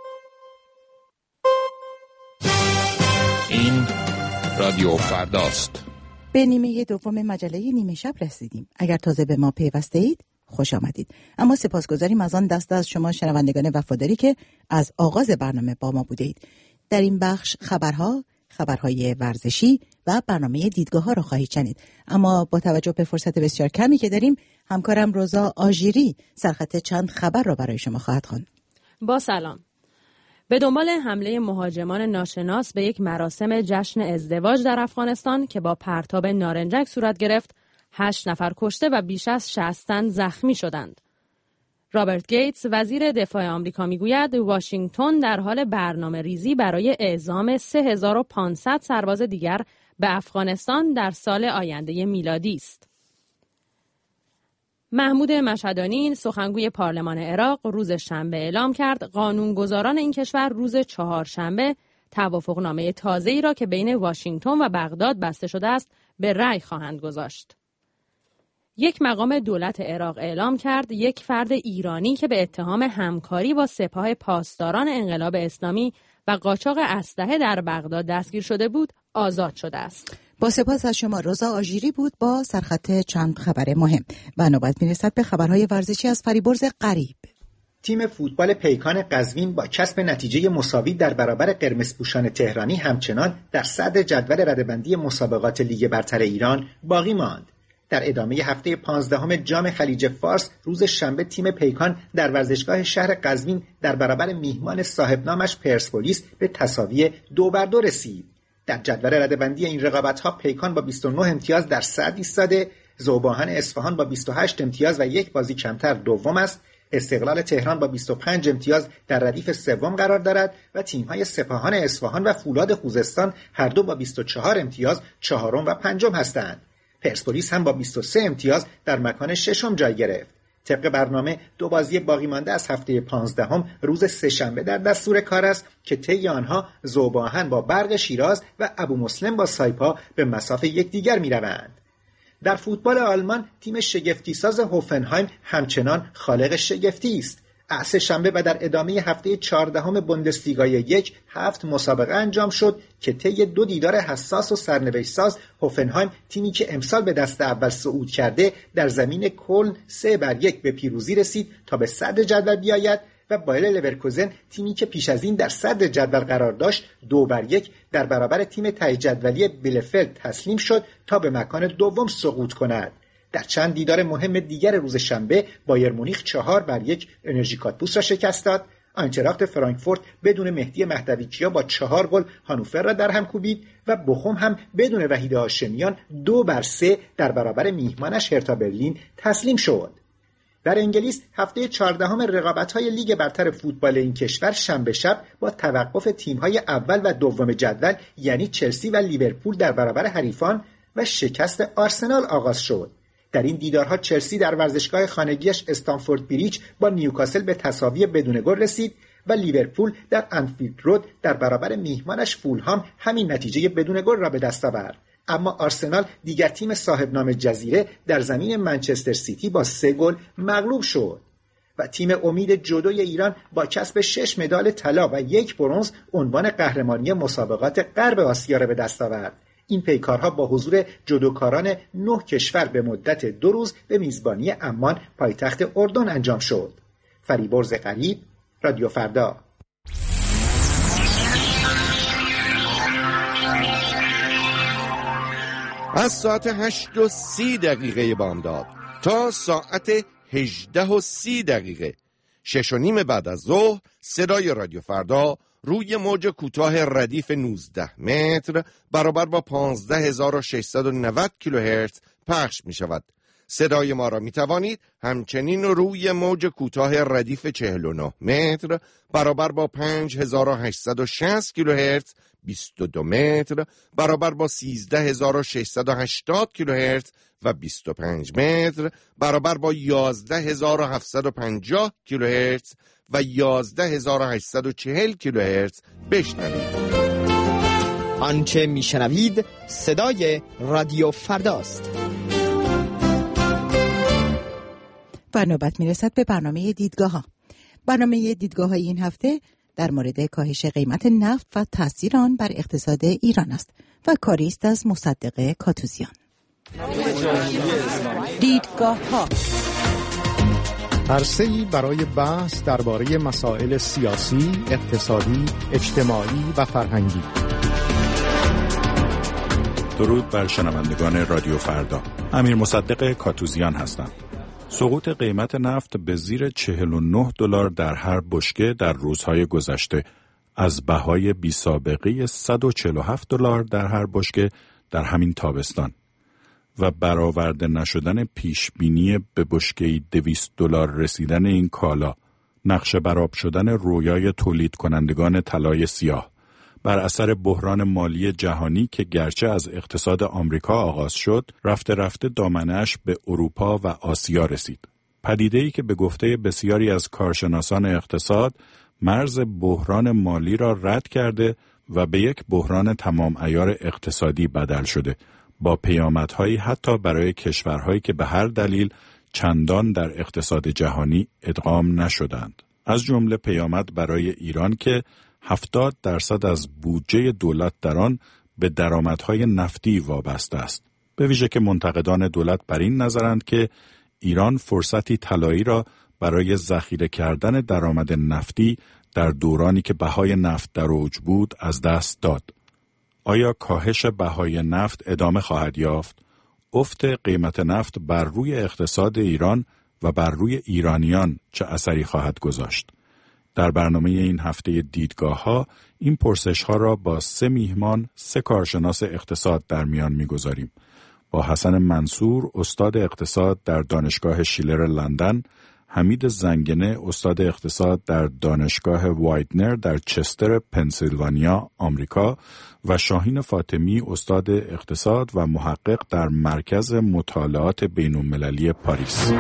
این رادیو فرداست. به نیمه دوم مجله نیمه شب رسیدیم. اگر تازه به ما پیوسته اید خوش آمدید. اما سپاسگزاریم از آن دسته از شما شنوندگان وفاداری که از آغاز برنامه با ما بوده اید. در این بخش خبرهای ورزشی و برنامه دیدگاه‌ها را خواهید شنید. اما با توجه به فرصت بسیار کمی که داریم، همکارم روزا آژیری سرخط چند خبر را برای شما خواهد خواند. با سلام. به دنبال حمله مهاجمان ناشناس به یک مراسم جشن ازدواج در افغانستان که با پرتاب نارنجک صورت گرفت، 8 نفر کشته و بیش از 60 تن زخمی شدند. رابرت گیتس وزیر دفاع آمریکا میگوید واشنگتن در حال برنامه ریزی برای اعزام 3500 سرباز دیگر به افغانستان در سال آینده میلادی است. محمود مشهدانی سخنگوی پارلمان عراق روز شنبه اعلام کرد قانونگذاران این کشور روز چهارشنبه توافقنامه تازه‌ای را که بین واشنگتن و بغداد بسته شده است به رأی خواهند گذاشت. یک مقام دولت عراق اعلام کرد یک فرد ایرانی که به اتهام همکاری با سپاه پاسداران انقلاب اسلامی و قاچاق اسلحه در بغداد دستگیر شده بود آزاد شده است. با سپاس از شما. روزا آژیری بود با سرخط چند خبر مهم. و نوبت میرسد به خبرهای ورزشی از فریبرز غریب. تیم فوتبال پیکان قزوین با کسب نتیجه مساوی در برابر قرمزپوشان تهرانی همچنان در صدر جدول رده‌بندی مسابقات لیگ برتر ایران باقی ماند. در ادامه هفته 15 جام خلیج فارس روز شنبه تیم پیکان در ورزشگاه شهر قزوین در برابر میهمان صاحب نامش پرسپولیس به تساوی 2-2 رسید. در جدول رده‌بندی این رقابت‌ها پیکان با 29 امتیاز در صدر ایستاده، ذوباهن اصفهان با 28 امتیاز و یک بازی کمتر دوم است. استقلال تهران با 25 امتیاز در ردیف سوم قرار دارد و تیم‌های سپاهان اصفهان و فولاد خوزستان هر دو با 24 امتیاز چهارم و پنجم هستند. پرسپولیس هم با 23 امتیاز در مکان ششم جای گرفت. طبق برنامه دو بازی باقی مانده از هفته 15 روز سه‌شنبه در دستور کار است که طی آنها ذوباهن با برق شیراز و ابو مسلم با سایپا به مصاف یکدیگر می‌روند. در فوتبال آلمان تیم شگفتی‌ساز هوفنهایم همچنان خالق شگفتی است. سه شنبه و در ادامه هفته 14 بوندسلیگای 1 7 مسابقه انجام شد که طی 2 دیدار حساس و سرنوشت ساز هوفنهایم تیمی که امسال به دست اول صعود کرده در زمین کلن 3-1 به پیروزی رسید تا به صدر جدول بیاید و بایر لورکوزن تیمی که پیش از این در صدر جدول قرار داشت 2-1 در برابر تیم ته جدولی بیلفلد تسلیم شد تا به مکان دوم سقوط کند. در چند دیدار مهم دیگر روز شنبه بایر مونیخ 4-1 انرژی کاتبوس را شکست داد. آینتراخت فرانکفورت بدون مهدی مهدویچیا با 4 گل هانوفر را در هم کوبید و بخوم هم بدون وحید هاشمیان 2-3 در برابر میهمانش هرتا برلین تسلیم شد. در انگلیس هفته 14 رقابت‌های لیگ برتر فوتبال این کشور شنبه شب با توقف تیم‌های اول و دوم جدول یعنی چلسی و لیورپول در برابر حریفان و شکست آرسنال آغاز شد. در این دیدارها چلسی در ورزشگاه خانگیش استنفورد بریج با نیوکاسل به تساوی بدون گل رسید و لیورپول در انفیلد رود در برابر میهمانش فولهام همین نتیجه بدون گل را به دست آورد. اما آرسنال دیگر تیم صاحب نام جزیره در زمین منچستر سیتی با 3 گل مغلوب شد و تیم امید جودوی ایران با کسب 6 مدال طلا و 1 برنز عنوان قهرمانی مسابقات غرب آسیا را به دست آورد. این پیکارها با حضور جودوکاران 9 کشور به مدت 2 روز به میزبانی عمان پایتخت اردن انجام شد. فریبرز غریب، رادیو فردا. از ساعت 8:30 بامداد تا ساعت 18:30 6:30 بعد از ظهر صدای رادیو فردا روی موج کوتاه ردیف 19 متر برابر با 15690 کیلوهرتز پخش می شود. صدای ما را می توانید همچنین روی موج کوتاه ردیف 49 متر برابر با 5860 کیلوهرتز 22 متر برابر با 13680 کیلوهرتز و 25 متر برابر با 11750 کیلوهرتز و 11840 کیلوهرتز بشنوید. آنچه میشنوید صدای رادیو فرداست. و نوبت میرسد به برنامه دیدگاه ها. برنامه دیدگاه های این هفته در مورد کاهش قیمت نفت و تاثیر آن بر اقتصاد ایران است و کاری است از مصدق کاتوزیان. دیدگاه ها عرصه‌ای برای بحث درباره مسائل سیاسی، اقتصادی، اجتماعی و فرهنگی. درود بر شنوندگان رادیو فردا. امیر مصدق کاتوزیان هستم. سقوط قیمت نفت به زیر $49 در هر بشکه در روزهای گذشته از بهای بی‌سابقه $147 در هر بشکه در همین تابستان و برآورده نشدن پیشبینی به بشکه‌ای $200 رسیدن این کالا، نقش برآب شدن رویای تولید کنندگان طلای سیاه بر اثر بحران مالی جهانی که گرچه از اقتصاد آمریکا آغاز شد، رفته رفته دامنه‌اش به اروپا و آسیا رسید. پدیده‌ای که به گفته بسیاری از کارشناسان اقتصاد مرز بحران مالی را رد کرده و به یک بحران تمام عیار اقتصادی بدل شده، با پیامدهایی حتی برای کشورهایی که به هر دلیل چندان در اقتصاد جهانی ادغام نشدند. از جمله پیامد برای ایران که 70% از بودجه دولت در آن به درآمدهای نفتی وابسته است. به ویژه که منتقدان دولت بر این نظرند که ایران فرصتی طلایی را برای ذخیره کردن درآمد نفتی در دورانی که بهای نفت در اوج بود از دست داد. آیا کاهش بهای نفت ادامه خواهد یافت؟ افت قیمت نفت بر روی اقتصاد ایران و بر روی ایرانیان چه اثری خواهد گذاشت؟ در برنامه این هفته دیدگاه ها این پرسش ها را با 3 میهمان، 3 کارشناس اقتصاد در میان میگذاریم. با حسن منصور، استاد اقتصاد در دانشگاه شیلر لندن، حمید زنگنه، استاد اقتصاد در دانشگاه وایتنر در چستر، پنسیلوانیا، آمریکا و شاهین فاطمی، استاد اقتصاد و محقق در مرکز مطالعات بین‌المللی پاریس.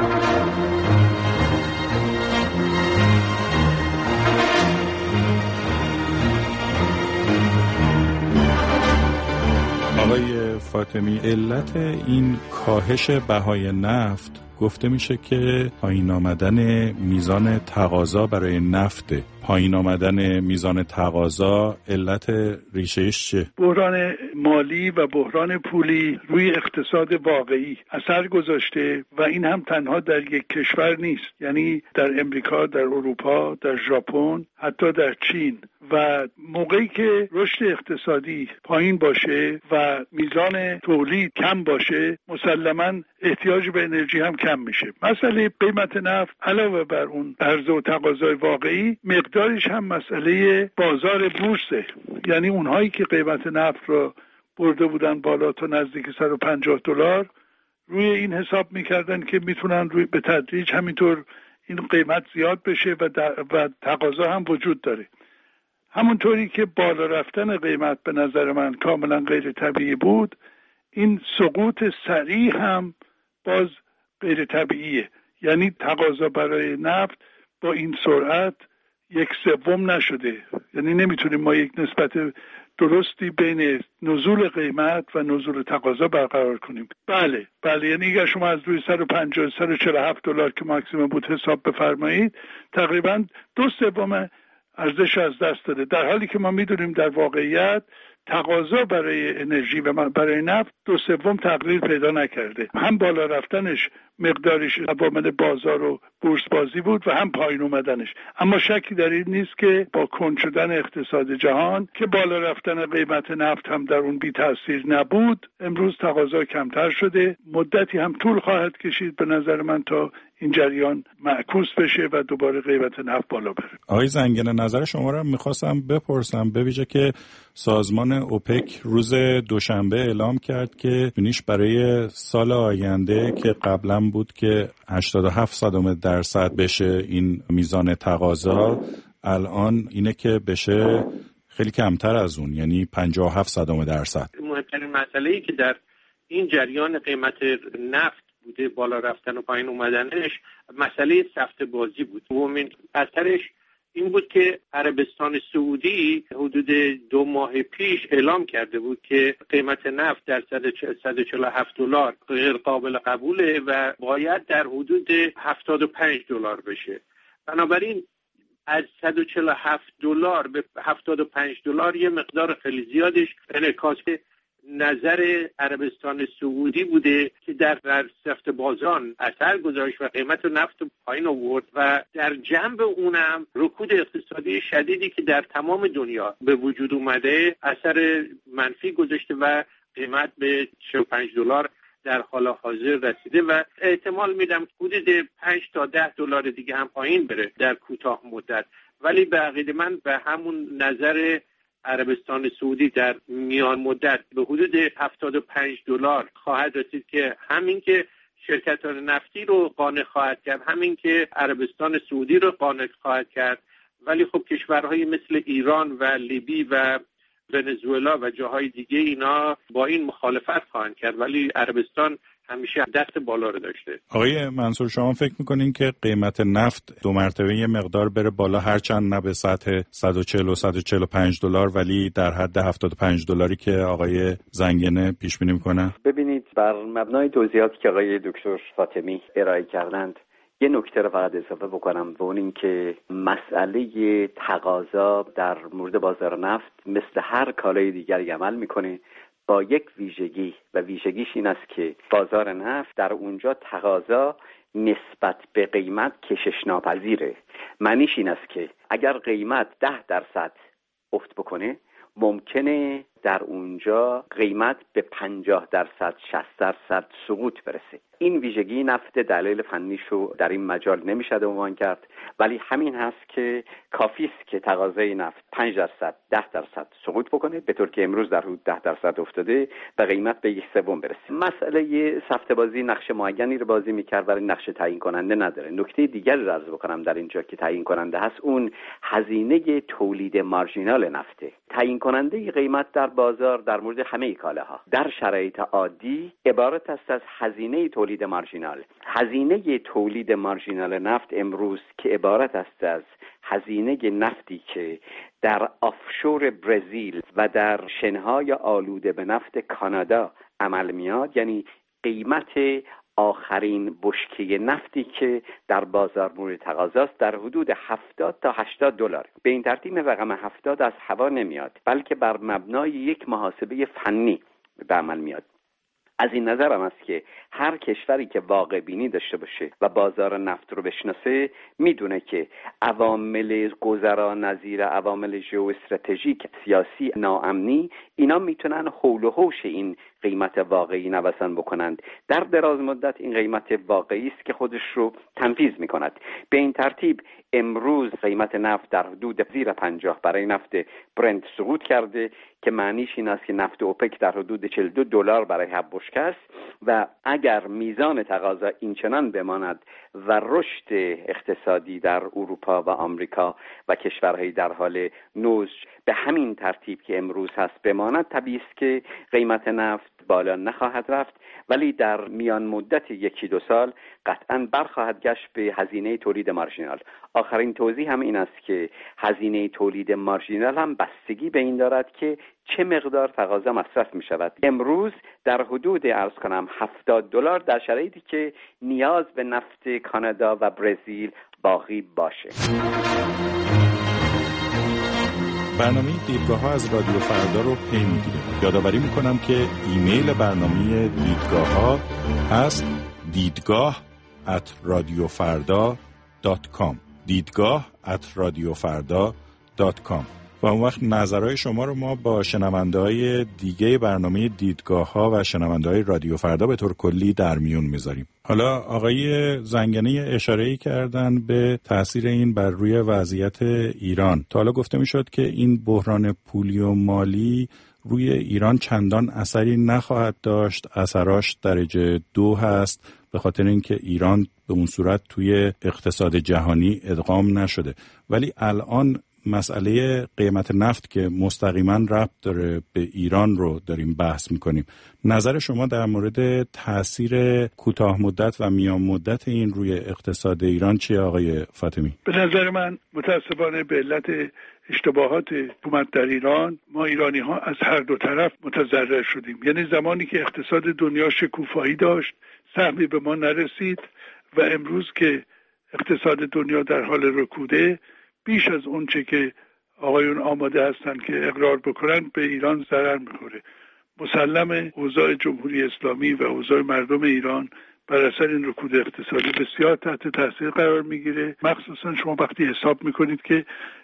آقای فاطمی، علت این کاهش بهای نفت گفته میشه که پایین آمدن میزان تقاضا برای نفت. پایین آمدن میزان تقاضا علت ریشه‌اش چیه؟ بحران مالی و بحران پولی روی اقتصاد واقعی اثر گذاشته و این هم تنها در یک کشور نیست، یعنی در امریکا، در اروپا، در ژاپن، حتی در چین. و موقعی که رشد اقتصادی پایین باشه و میزان تولید کم باشه، مسلماً احتیاج به انرژی هم کم میشه. مسئله قیمت نفت علاوه بر اون عرضه و تقاضای واقعی، مقدارش هم مسئله بازار بورسه. یعنی اونهایی که قیمت نفت رو برده بودن بالا تا نزدیک $150 روی این حساب میکردن که میتونن روی به تدریج همینطور این قیمت زیاد بشه و تقاضا هم وجود داره. همونطوری که بالا رفتن قیمت به نظر من کاملا غیر طبیعی بود، این سقوط سریع هم باز غیر طبیعیه. یعنی تقاضا برای نفت با این سرعت 1/3 نشده. یعنی نمیتونیم ما یک نسبت درستی بین نزول قیمت و نزول تقاضا برقرار کنیم. بله یعنی اگر شما از روی $147 که ماکسیمم بود حساب بفرمایید، تقریبا 2/3 ارزش از دست داده، در حالی که ما میدونیم در واقعیت تقاضا برای انرژی و برای نفت 2/3 تغییر پیدا نکرده. هم بالا رفتنش مقدارش عوامل بازار و بورس بازی بود و هم پایین اومدنش. اما شکی در این نیست که با کند شدن اقتصاد جهان که بالا رفتن قیمت نفت هم در اون بی تاثیر نبود، امروز تقاضا کمتر شده. مدتی هم طول خواهد کشید به نظر من تا این جریان معکوس بشه و دوباره قیمت نفت بالا بره. آقای زنگنه، نظر شما رو میخواستم بپرسم، به ویژه که سازمان اوپک روز دوشنبه اعلام کرد که بینیش برای سال آینده که قبلا بود که 87% بشه این میزان تقاضا، الان اینه که بشه خیلی کمتر از اون، یعنی 57%. مهمترین مسئله‌ای که در این جریان قیمت نفت بوده بالا رفتن و پایین اومدنش مسئله سفته بازی بود. دومین اثرش این بود که عربستان سعودی حدود 2 ماه پیش اعلام کرده بود که قیمت نفت در $147 غیر قابل قبوله و باید در حدود $75 بشه. بنابراین از $147 به $75 یه مقدار خیلی زیادش انعکاس نظر عربستان سعودی بوده که در سفت بازان اثر گذاشت و قیمت نفت پایین آورد و در جنب اونم رکود اقتصادی شدیدی که در تمام دنیا به وجود اومده اثر منفی گذاشته و قیمت به $45 در حال حاضر رسیده و احتمال میدم حدود $5 تا $10 دیگه هم پایین بره در کوتاه مدت. ولی به عقیده من به همون نظر عربستان سعودی در میان مدت به حدود $75 خواهد رسید که همین که شرکتان نفتی رو قانع خواهد کرد، همین که عربستان سعودی رو قانع خواهد کرد. ولی خب کشورهای مثل ایران و لیبی و ونزوئلا و جاهای دیگه اینا با این مخالفت خواهند کرد، ولی عربستان همیشه دست بالا رو داشته. آقای منصور، شما فکر میکنین که قیمت نفت 2 مرتبه یه مقدار بره بالا، هرچند نه به سطح $140 و $145 ولی در حد $75 که آقای زنگنه پیش بینی میکنه؟ ببینید، بر مبنای توضیحاتی که آقای دکتر فاطمی ارائه کردند یه نکته رو فقط اضافه بکنم و اون این که مسئله تقاضا در مورد بازار نفت مثل هر کالای دیگری عمل میکنه با یک ویژگی و ویژگیش این است که بازار نفت در اونجا تقاضا نسبت به قیمت کشش ناپذیره. معنیش این است که اگر قیمت 10% افت بکنه ممکنه در اونجا قیمت به 50%، 60% سقوط برسه. این ویژگی نفت دلایل فنیشو در این مجال نمیشه عنوان کرد، ولی همین هست که کافی است که تقاضای نفت 5%، 10% سقوط بکنه، به طور که امروز در حدود 10% افتاده و قیمت به 1/3 برسه. مسئله سفته بازی نقش معینی رو بازی میکرد ولی نقش تعیین کننده نداره. نکته دیگری رو عرض بکنم در اینجا که تعیین کننده هست، اون هزینه تولید مارژینال نفته. تعیین کننده قیمت در بازار در مورد همه کالاها در شرایط عادی عبارت است از هزینه تولید مارژینال. هزینه تولید مارژینال نفت امروز که عبارت است از هزینه نفتی که در آفشور برزیل و در شنهای آلوده به نفت کانادا عمل میاد، یعنی قیمت آخرین بشکه نفتی که در بازار مورد تقاضاست در حدود $70 تا $80. به این ترتیب رقم 70 از هوا نمیاد، بلکه بر مبنای یک محاسبه فنی به عمل میاد. از این نظر هم است که هر کشوری که واقع بینی داشته باشه و بازار نفت رو بشناسه میدونه که عوامل گذرا نظیر عوامل ژئواستراتژیک، سیاسی، ناامنی، اینا میتونن حول و حوش این قیمت واقعی نوسان بکنند. در دراز مدت این قیمت واقعی است که خودش رو تنفیذ میکند. به این ترتیب امروز قیمت نفت در حدود زیر 50 برای نفت برنت سقوط کرده که معنیش این است که نفت اوپک در حدود $42 برای هر بشکه است و اگر میزان تقاضا اینچنان بماند و رشد اقتصادی در اروپا و آمریکا و کشورهای در حال نوظ به همین ترتیب که امروز هست بماند، طبیعی است که قیمت نفت بالا نخواهد رفت، ولی در میان مدت 1-2 سال قطعاً برخواهد گشت به هزینه تولید مارژینال. آخرین توضیح هم این است که هزینه تولید مارژینال هم بستگی به این دارد که چه مقدار تقاضا مصرف می شود. امروز در حدود عرض کنم $70 در شرایطی که نیاز به نفت کانادا و برزیل باقی باشه. برنامه دیدگاه‌ها از رادیو فردا رو پی می‌گیره. یادآوری می‌کنم که ایمیل برنامه دیدگاه‌ها هست دیدگاه@radiofarda.com دیدگاه@radiofarda.com و اون وقت نظرهای شما رو ما با شنونده‌های دیگه برنامه دیدگاه‌ها و شنونده‌های رادیو فردا به طور کلی در میون میذاریم. حالا آقای زنگنه اشاره‌ای کردن به تاثیر این بر روی وضعیت ایران. تا حالا گفته میشد که این بحران پولی و مالی روی ایران چندان اثری نخواهد داشت، اثراش درجه 2 هست، به خاطر اینکه ایران به اون صورت توی اقتصاد جهانی ادغام نشده. ولی الان مسئله قیمت نفت که مستقیما ربط داره به ایران رو داریم بحث میکنیم. نظر شما در مورد تاثیر کوتاه مدت و میان مدت این روی اقتصاد ایران چیه آقای فاطمی؟ به نظر من متاسفانه به علت اشتباهات حکومت در ایران ما ایرانی ها از هر دو طرف متضرر شدیم. یعنی زمانی که اقتصاد دنیا شکوفایی داشت سهمی به ما نرسید و امروز که اقتصاد دنیا در حال رکوده بیش از اون چه که آقایون آماده هستند که اقرار بکنن به ایران ضرر میخوره. مسلم اوضاع جمهوری اسلامی و اوضاع مردم ایران بر اثر این رکود اقتصادی بسیار تحت تاثیر قرار میگیره. مخصوصا شما وقتی حساب میکنید که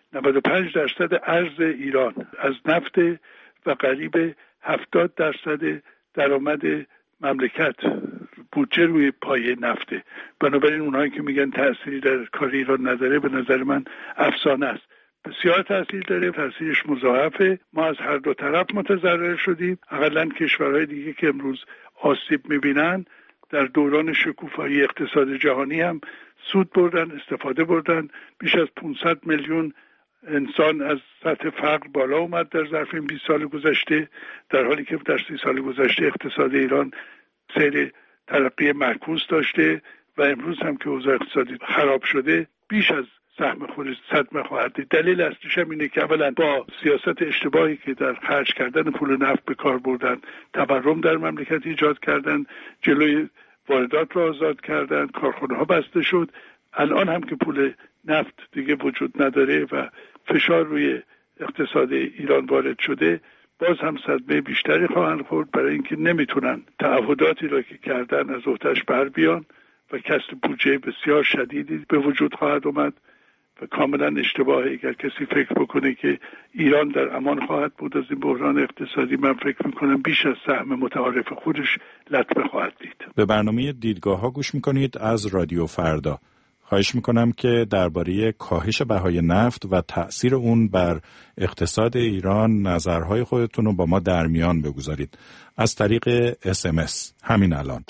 95% ارز ایران از نفت و قریب 70% درآمد مملکت بودجه روی پایه نفته. بنابراین اونهایی که میگن تأثیری در کار ایران نداره به نظر من افسانه است. بسیار تأثیر داره، تأثیرش مضاعفه. ما از هر دو طرف متضرر شدیم. اقلاً کشورهای دیگه که امروز آسیب میبینن در دوران شکوفایی اقتصاد جهانی هم سود بردن، استفاده بردن. بیش از 500 میلیون انسان از سطح فقر بالا اومد در ظرف این 20 سال گذشته، در حالی که در 30 سال گذشته اقتصاد ایران سیر ترقی معکوس داشته و امروز هم که اوضاع اقتصادی خراب شده بیش از سهم خودش صدمه خواهد دید. دلیل اصلیش هم اینه که اولا با سیاست اشتباهی که در خرج کردن پول نفت به کار بردن تورم در مملکت ایجاد کردن، جلوی واردات را آزاد کردن، کارخانه ها بسته شد. الان هم که پول نفت دیگه وجود نداره و فشار روی اقتصاد ایران وارد شده، باز هم صدمه بیشتری خواهند خورد، برای اینکه نمیتونن تعهداتی را که کردن از عهده‌اش بر بیان و کسر بودجه بسیار شدیدی به وجود خواهد اومد و کاملا اشتباهه اگر کسی فکر بکنه که ایران در امان خواهد بود از این بحران اقتصادی. من فکر میکنم بیش از سهم متعارف خودش لطمه خواهد دید. به برنامه دیدگاه ها گوش میکنید از رادیو فردا. خواهش میکنم که درباره کاهش بهای نفت و تأثیر اون بر اقتصاد ایران نظرهای خودتون رو با ما در میان بگذارید از طریق SMS همین الان.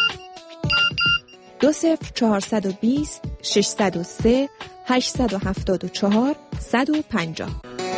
20420 603 874 150.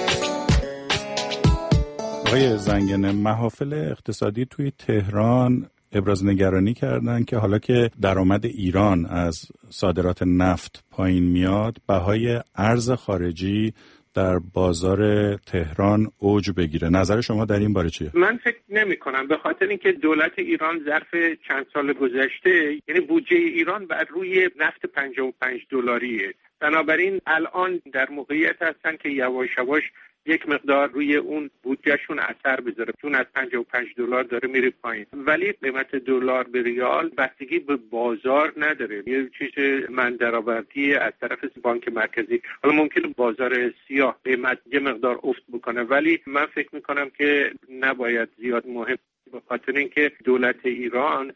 آقای زنگنه، محافل اقتصادی توی تهران ابراز نگرانی کردن که حالا که درآمد ایران از صادرات نفت پایین میاد، بهای ارز خارجی در بازار تهران اوج بگیره. نظر شما در این باره چیه؟ من فکر نمی کنم، به خاطر اینکه دولت ایران ظرف چند سال گذشته، یعنی بودجه ایران بر روی نفت 55 دلاریه. بنابراین الان در موقعیت هستن که یواش یواش یک مقدار روی اون بودجهشون اثر بذاره، چون از 55 دلار داره میره پایین. ولی قیمت دلار به ریال بستگی به بازار نداره، یه چیز من درآوردی از طرف بانک مرکزی. حالا ممکنه بازار سیاه قیمت یه مقدار افت بکنه، ولی من فکر میکنم که نباید زیاد مهم، به خاطر اینکه دولت ایران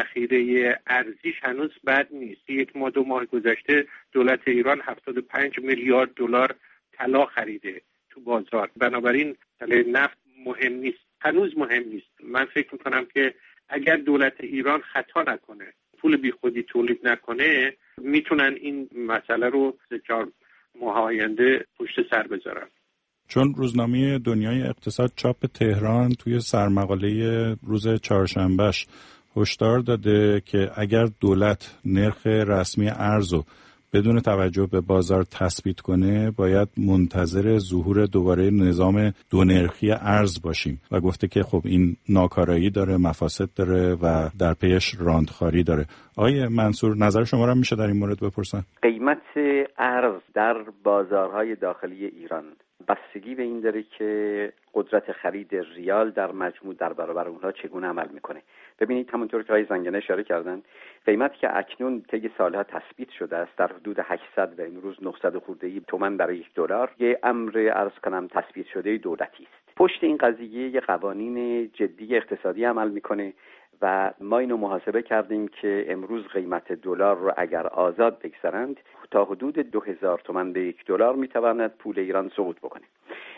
ذخیره ارزیش هنوز بد نیست. یک ماه دو ماه گذشته دولت ایران 75 میلیارد دلار طلا خریده تو بازار. بنابراین نفت مهم نیست، هنوز مهم نیست. من فکر میکنم که اگر دولت ایران خطا نکنه، پول بی خودی تولید نکنه، میتونن این مسئله رو 3-4 ماه آینده پشت سر بذارن. چون روزنامه دنیای اقتصاد چاپ تهران توی سرمقاله روز چهارشنبهش هشدار داده که اگر دولت نرخ رسمی ارزو بدون توجه به بازار تثبیت کنه، باید منتظر ظهور دوباره نظام دو نرخی ارز باشیم و گفته که خب این ناکارایی داره، مفاسد داره و در پیش راندخاری داره. آقای منصور، نظر شما را میشه در این مورد بپرسن؟ قیمت ارز در بازارهای داخلی ایران بستگی به این داره که قدرت خرید ریال در مجموع در برابر اونها چگونه عمل میکنه. ببینید همونطور که آقای زنگنه اشاره کردن، قیمتی که اکنون طی سالها تثبیت شده است در حدود 800 و امروز 900 خورده‌ای تومان برای $1، یه امر عرض کنم تثبیت شده دولتی است. پشت این قضیه یه قوانین جدی اقتصادی عمل میکنه و ما اینو محاسبه کردیم که امروز قیمت دلار رو اگر آزاد بگذارند تا حدود 2000 تومان به $1 میتواند پول ایران صعود بکنه.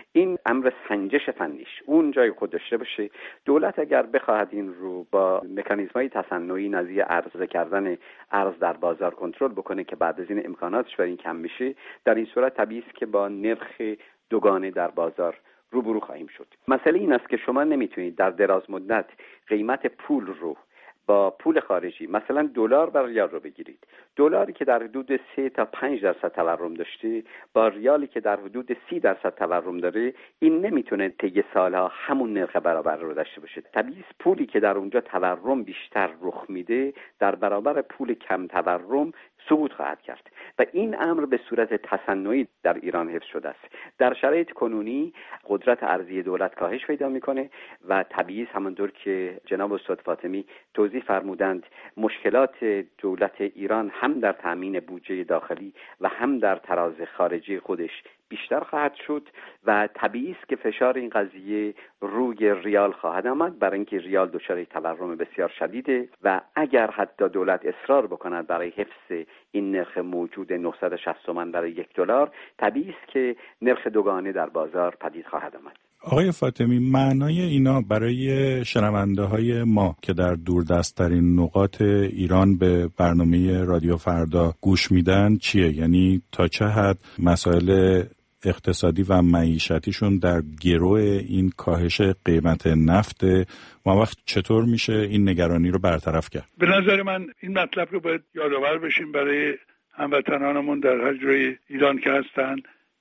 این امر سنجش فنیش اون جای خود داشته باشه. دولت اگر بخواهد این رو با مکانیزم‌های تصنعی نظیر عرضه کردن ارز در بازار کنترل بکنه که بعد از این امکاناتش برای این کم میشه، در این صورت طبیعی است که با نرخ دوگانه در بازار روبرو خواهیم شد. مسئله این است که شما نمیتونید در دراز مدت قیمت پول رو با پول خارجی، مثلا دلار بر ریال رو بگیرید، دلاری که در حدود 3 تا 5% تورم داشته با ریالی که در حدود 30% تورم داره، این نمیتونه طی سالها همون نرخ برابر رو داشته باشه. طبیعی پولی که در اونجا تورم بیشتر رخ میده در برابر پول کم تورم سقوط خواهد کرد و این امر به صورت تصنعی در ایران حفظ شده است. در شرایط کنونی قدرت ارزی دولت کاهش پیدا میکنه و طبیعی همونطور که جناب استاد فاطمی توضیح فرمودند، مشکلات دولت ایران هم در تامین بودجه داخلی و هم در تراز خارجی خودش بیشتر خواهد شد و طبیعی است که فشار این قضیه روی ریال خواهد آمد، برای اینکه ریال دچار تورم بسیار شدیده و اگر حتی دولت اصرار بکند برای حفظ این نرخ موجود 960 تومان برای $1، طبیعی است که نرخ دوگانه در بازار پدید خواهد آمد. آقای فاطمی، معنای اینا برای شنونده های ما که در دوردست‌ترین نقاط ایران به برنامه رادیو فردا گوش میدن چیه؟ یعنی تا چه حد مسائل اقتصادی و معیشتیشون در گرو این کاهش قیمت نفت، ما وقت چطور میشه این نگرانی رو برطرف کرد؟ به نظر من این مطلب رو باید یادآور بشیم برای هموطنانمون در هر جای ایران که هستن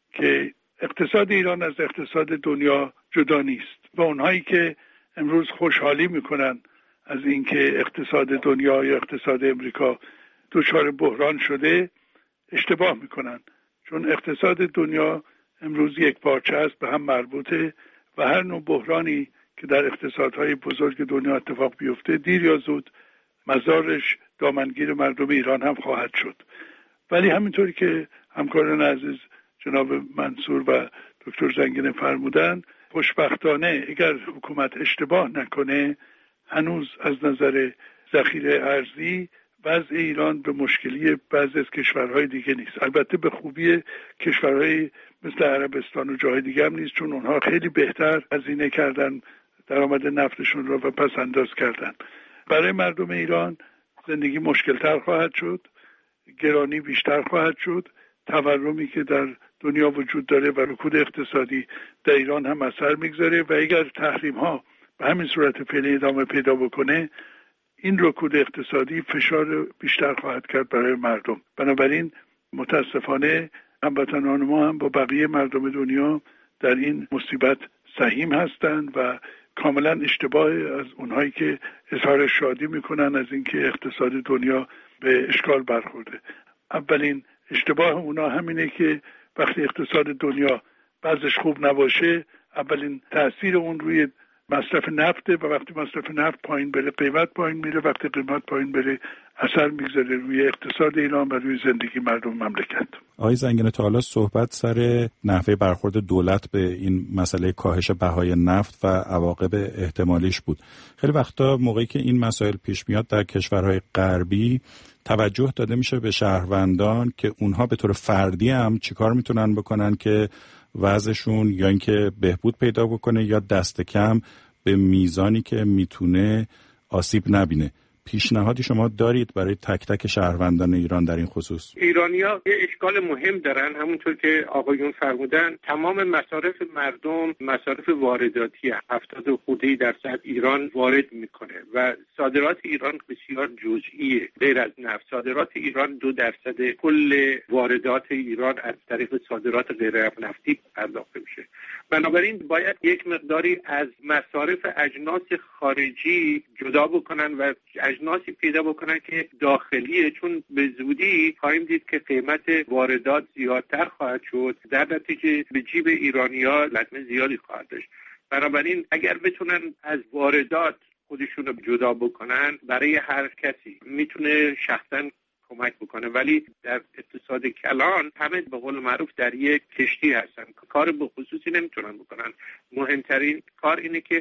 که اقتصاد ایران از اقتصاد دنیا جدا نیست و اونهایی که امروز خوشحالی میکنن از اینکه اقتصاد دنیا یا اقتصاد امریکا دچار بحران شده اشتباه میکنن، چون اقتصاد دنیا امروز یک پارچه است، به هم مربوطه و هر نوع بحرانی که در اقتصادهای بزرگ دنیا اتفاق بیفته دیر یا زود مزارش دامنگیر مردم ایران هم خواهد شد. ولی همینطوری که همکاران عزیز جناب منصور و دکتر زنگنه فرمودن، خوشبختانه اگر حکومت اشتباه نکنه هنوز از نظر ذخیره ارزی وضع ایران به مشکلی بعضی از کشورهای دیگه نیست. البته به خوبی کشورهای مثل عربستان و جاهای دیگه هم نیست، چون اونها خیلی بهتر هزینه کردن درآمد نفتشون رو و پس انداز کردن. برای مردم ایران زندگی مشکلتر خواهد شد، گرانی بیشتر خواهد شد، تورمی که در دنیا وجود داره و رکود اقتصادی در ایران هم اثر میگذاره و اگر تحریم ها به همین صورت فعلی ادامه پیدا بکنه این رکود اقتصادی فشار بیشتر خواهد کرد برای مردم. بنابراین متاسفانه هموطنان ما هم با بقیه مردم دنیا در این مصیبت سهیم هستند و کاملا اشتباه از اونهایی که اظهار شادی میکنن از اینکه اقتصاد دنیا به اشکال برخورده. اولین اشتباه اونا همینه که وقتی اقتصاد دنیا بعضش خوب نباشه اولین تأثیر اون روی مصرف نفته و وقتی مصرف نفت پایین بره قیمت پایین میره، وقتی قیمت پایین بره اثر میگذاره روی اقتصاد ایران و روی زندگی مردم مملکت. آقای زنگنه، تا حالا صحبت سر نحوه برخورد دولت به این مسئله کاهش بهای نفت و عواقب احتمالیش بود. خیلی وقتا موقعی که این مسائل پیش میاد در کشورهای غربی توجه داده میشه به شهروندان که اونها به طور فردی هم چیکار میتونن بکنن که وضعشون یا اینکه بهبود پیدا بکنه یا دست کم به میزانی که میتونه آسیب نبینه. پیشنهادی شما دارید برای تک تک شهروندان ایران در این خصوص؟ ایرانی‌ها یه اشکال مهم دارن، همونطور که آقایون فرمودن تمام مصارف مردم مصارف وارداتی 70% ایران وارد میکنه و صادرات ایران بسیار جزئیه. غیر از نفت صادرات ایران 2% کل واردات ایران از طریق صادرات غیر نفتی پرداخت میشه. بنابراین باید یک مقداری از مصارف اجناس خارجی جدا بکنن و اجناسی پیدا بکنن که داخلیه، چون به زودی خواهیم دید که قیمت واردات زیادتر خواهد شد، در نتیجه به جیب ایرانی‌ها لطمه زیادی خواهد داشت. بنابراین اگر بتونن از واردات خودشون رو جدا بکنن برای هر کسی میتونه شخصا کمک بکنه، ولی در اقتصاد کلان همه به قول معروف در یک کشتی هستن، کار به خصوصی نمیتونن بکنن. مهمترین کار اینه که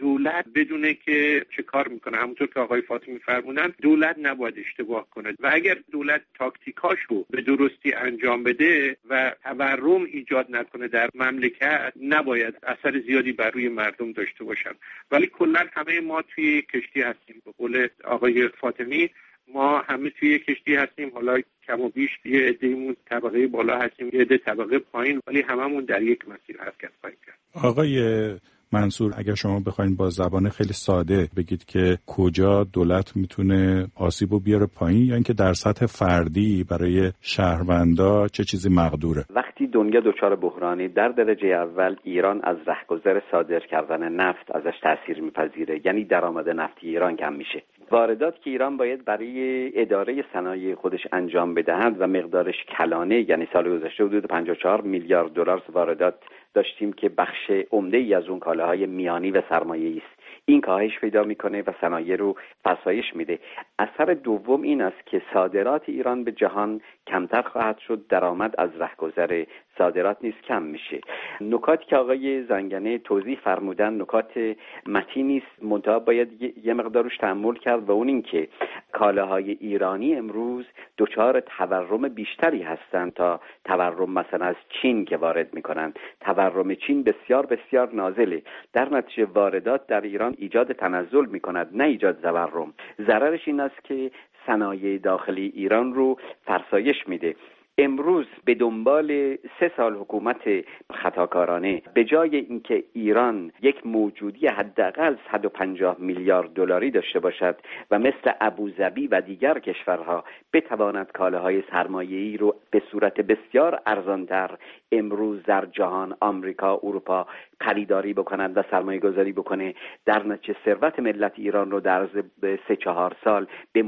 دولت بدونه که چه کار میکنه. همونطور که آقای فاطمی فرمودن دولت نباید اشتباه کنه و اگر دولت تاکتیکاشو به درستی انجام بده و تورم ایجاد نکنه در مملکت، نباید اثر زیادی بر روی مردم داشته باشن. ولی کلا همه ما توی کشتی هستیم. به قول آقای فاطمی ما همه توی کشتی هستیم، حالا کم و بیش یه عده‌مون طبقه بالا هستیم، یه عده طبقه پایین، ولی هممون در یک مسیر حرکت خواهیم کرد. آقای منصور، اگر شما بخواید با زبان خیلی ساده بگید که کجا دولت میتونه آسیبو بیاره پایین، یا اینکه در سطح فردی برای شهروندا چه چیزی مقدوره؟ وقتی دنیا دچار بحرانی، در درجه اول ایران از رهگذر صادر کردن نفت ازش تأثیر میپذیره، یعنی درآمد نفتی ایران کم میشه. واردات که ایران باید برای اداره صنایع خودش انجام بدهد و مقدارش کلانه، یعنی سال گذشته حدود 54 میلیارد دلار واردات داشتیم که بخش عمده‌ای از اون کالاهای میانی و سرمایه‌ای است. این کاهش پیدا میکنه و صنایع رو فرسایش میده. اثر دوم این است که صادرات ایران به جهان کمتر خواهد شد، درآمد از رهگذر صادرات نیز کم میشه. نکاتی که آقای زنگنه توضیح فرمودن نکات متینی است، منتها باید یه مقدارش تأمل کرد و اون این که کالاهای ایرانی امروز دچار تورم بیشتری هستند تا تورم مثلا از چین که وارد میکنن. تورم چین بسیار بسیار نازله، در نتیجه واردات در ایران ایجاد تنزل میکند نه ایجاد تورم. ضررش این است که صنایع داخلی ایران رو فرسایش میده. امروز به دنبال 3 سال حکومت خطاکارانه، به جای اینکه ایران یک موجودی حداقل 150 میلیارد دلاری داشته باشد و مثل ابوظبی و دیگر کشورها بتواند کالاهای سرمایه‌ای رو به صورت بسیار ارزان‌تر امروز در جهان، آمریکا، اروپا خریداری بکنند و سرمایه گذاری بکنه، در نتیجه ثروت ملت ایران رو در عرض 3-4 سال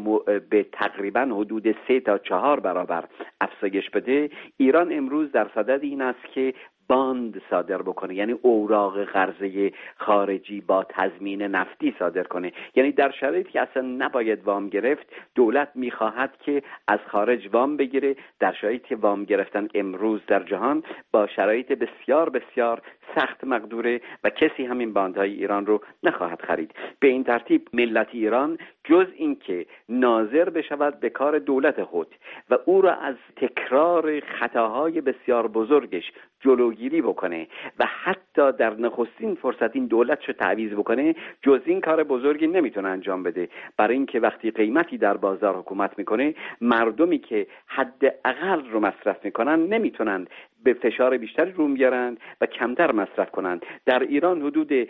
به تقریبا حدود 3 تا 4 برابر افزایش بده. ایران امروز در صدد این است که باند صادر بکنه، یعنی اوراق قرضه خارجی با تضمین نفتی صادر کنه. یعنی در شرایطی که اصلا نباید وام گرفت، دولت میخواهد که از خارج وام بگیره، در شرایطی که وام گرفتن امروز در جهان با شرایط بسیار بسیار سخت مقدوره و کسی همین باندهای ایران رو نخواهد خرید. به این ترتیب ملت ایران جز این که ناظر بشود به کار دولت خود و او را از تکرار خطاهای بسیار بزرگش جلوگیری بکنه و حتی در نخستین فرصت این دولتشو تعویض بکنه، جز این کار بزرگی نمیتونه انجام بده. برای اینکه وقتی قیمتی در بازار حکومت میکنه، مردمی که حد اقل رو مصرف میکنن نمیتونن به فشار بیشتری رو بیارن و کمتر مصرف کنند. در ایران حدود 20%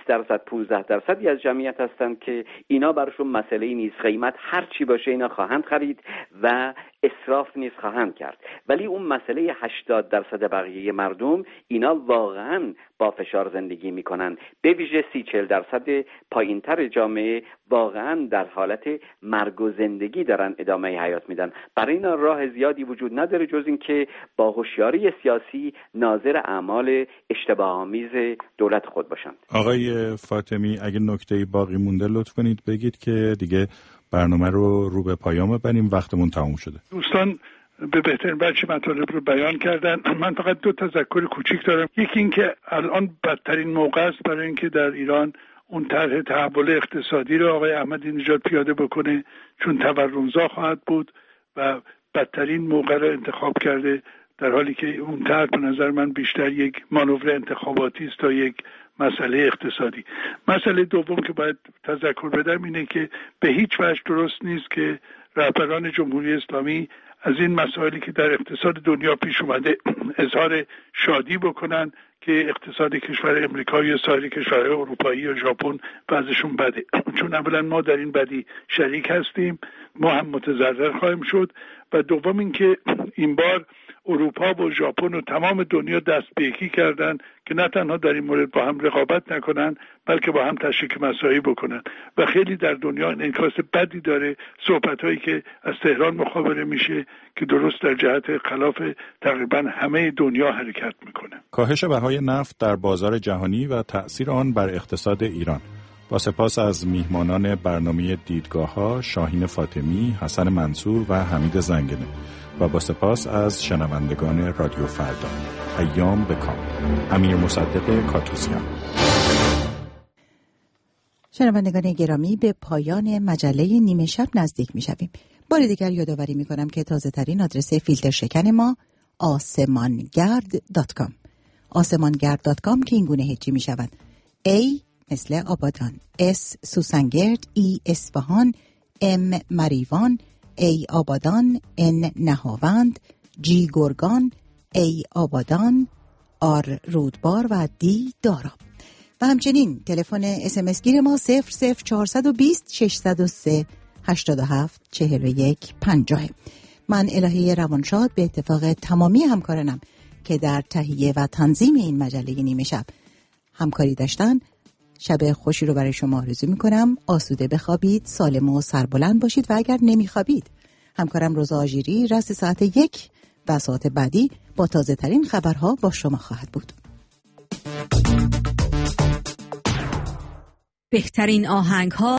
15% از جمعیت هستند که اینا براشون مسئله نیست، قیمت هر چی باشه اینا خواهند خرید و اسراف نیز خواهند کرد. ولی اون مسئله 80% بقیه مردم، اینا واقعا با فشار زندگی میکنن. به ویژه 30-40% پایینتر جامعه واقعا در حالت مرگ و زندگی دارن ادامه حیات میدن. برای اینا راه زیادی وجود نداره جز این که با هوشیاری سیاسی ناظر اعمال اشتباه‌آمیز دولت خود باشند. آقای فاطمی، اگه نکته‌ای باقی مونده لطف کنید بگید که دیگه برنامه رو به پایان ببریم، وقتمون تموم شده. دوستان به بهترین وجه مطالب رو بیان کردن. من فقط 2 تذکر کوچیک دارم. یکی این که الان بدترین موقع است برای اینکه در ایران اون طرح تحول اقتصادی رو آقای احمدی نژاد پیاده بکنه، چون تورمزا خواهد بود و بدترین موقع رو انتخاب کرده، در حالی که اون طرح به نظر من بیشتر یک مانور انتخاباتی است تا یک مسئله اقتصادی. مسئله دوم که باید تذکر بدم اینه که به هیچ وجه درست نیست که رهبران جمهوری اسلامی از این مسائلی که در اقتصاد دنیا پیش اومده اظهار شادی بکنن که اقتصاد کشور امریکا یا سایر کشورهای اروپایی یا ژاپن وضعشون بده. چون اولا ما در این بدی شریک هستیم، ما هم متضرر خواهیم شد، و دوم اینکه این بار اروپا و ژاپن و تمام دنیا دست به یکی کردن که نه تنها در این مورد با هم رقابت نکنن بلکه با هم تشریک مساعی بکنن و خیلی در دنیا انعکاس بدی داره صحبت‌هایی که از تهران مخابره میشه که درست در جهت خلاف تقریبا همه دنیا حرکت میکنه. کاهش بهای نفت در بازار جهانی و تأثیر آن بر اقتصاد ایران. با سپاس از میهمانان برنامه دیدگاه‌ها شاهین فاطمی، حسن منصور و حمید زنگنه و با سپاس از شنوندگان رادیو فردا. ایام بکام. امیر مصدق کاتوزیان. شنوندگان گرامی، به پایان مجله نیمه شب نزدیک می شویم. بار دیگر یادآوری می کنم که تازه ترین آدرس فیلتر شکن ما آسمانگرد.com آسمانگرد.com که این گونه هجی می شود: A مثل آبادان، S سوسنگرد، E اصفهان، M مریوان، A آبادان، N نهاوند، G گرگان، A آبادان، R رودبار و D داراب. و همچنین تلفن SMS گیر ما 00420 603 87 41 50. من الهه روانشاد به اتفاق تمامی همکارانم که در تهیه و تنظیم این مجله نیمه شب همکاری داشتن، شب خوشی رو برای شما آرزو می‌کنم. آسوده بخوابید، سالم و سربلند باشید و اگر نمی‌خوابید، همکارم روزا آژیری رأس ساعت 1 و ساعت بعدی با تازه ترین خبرها با شما خواهد بود. بهترین آهنگ‌ها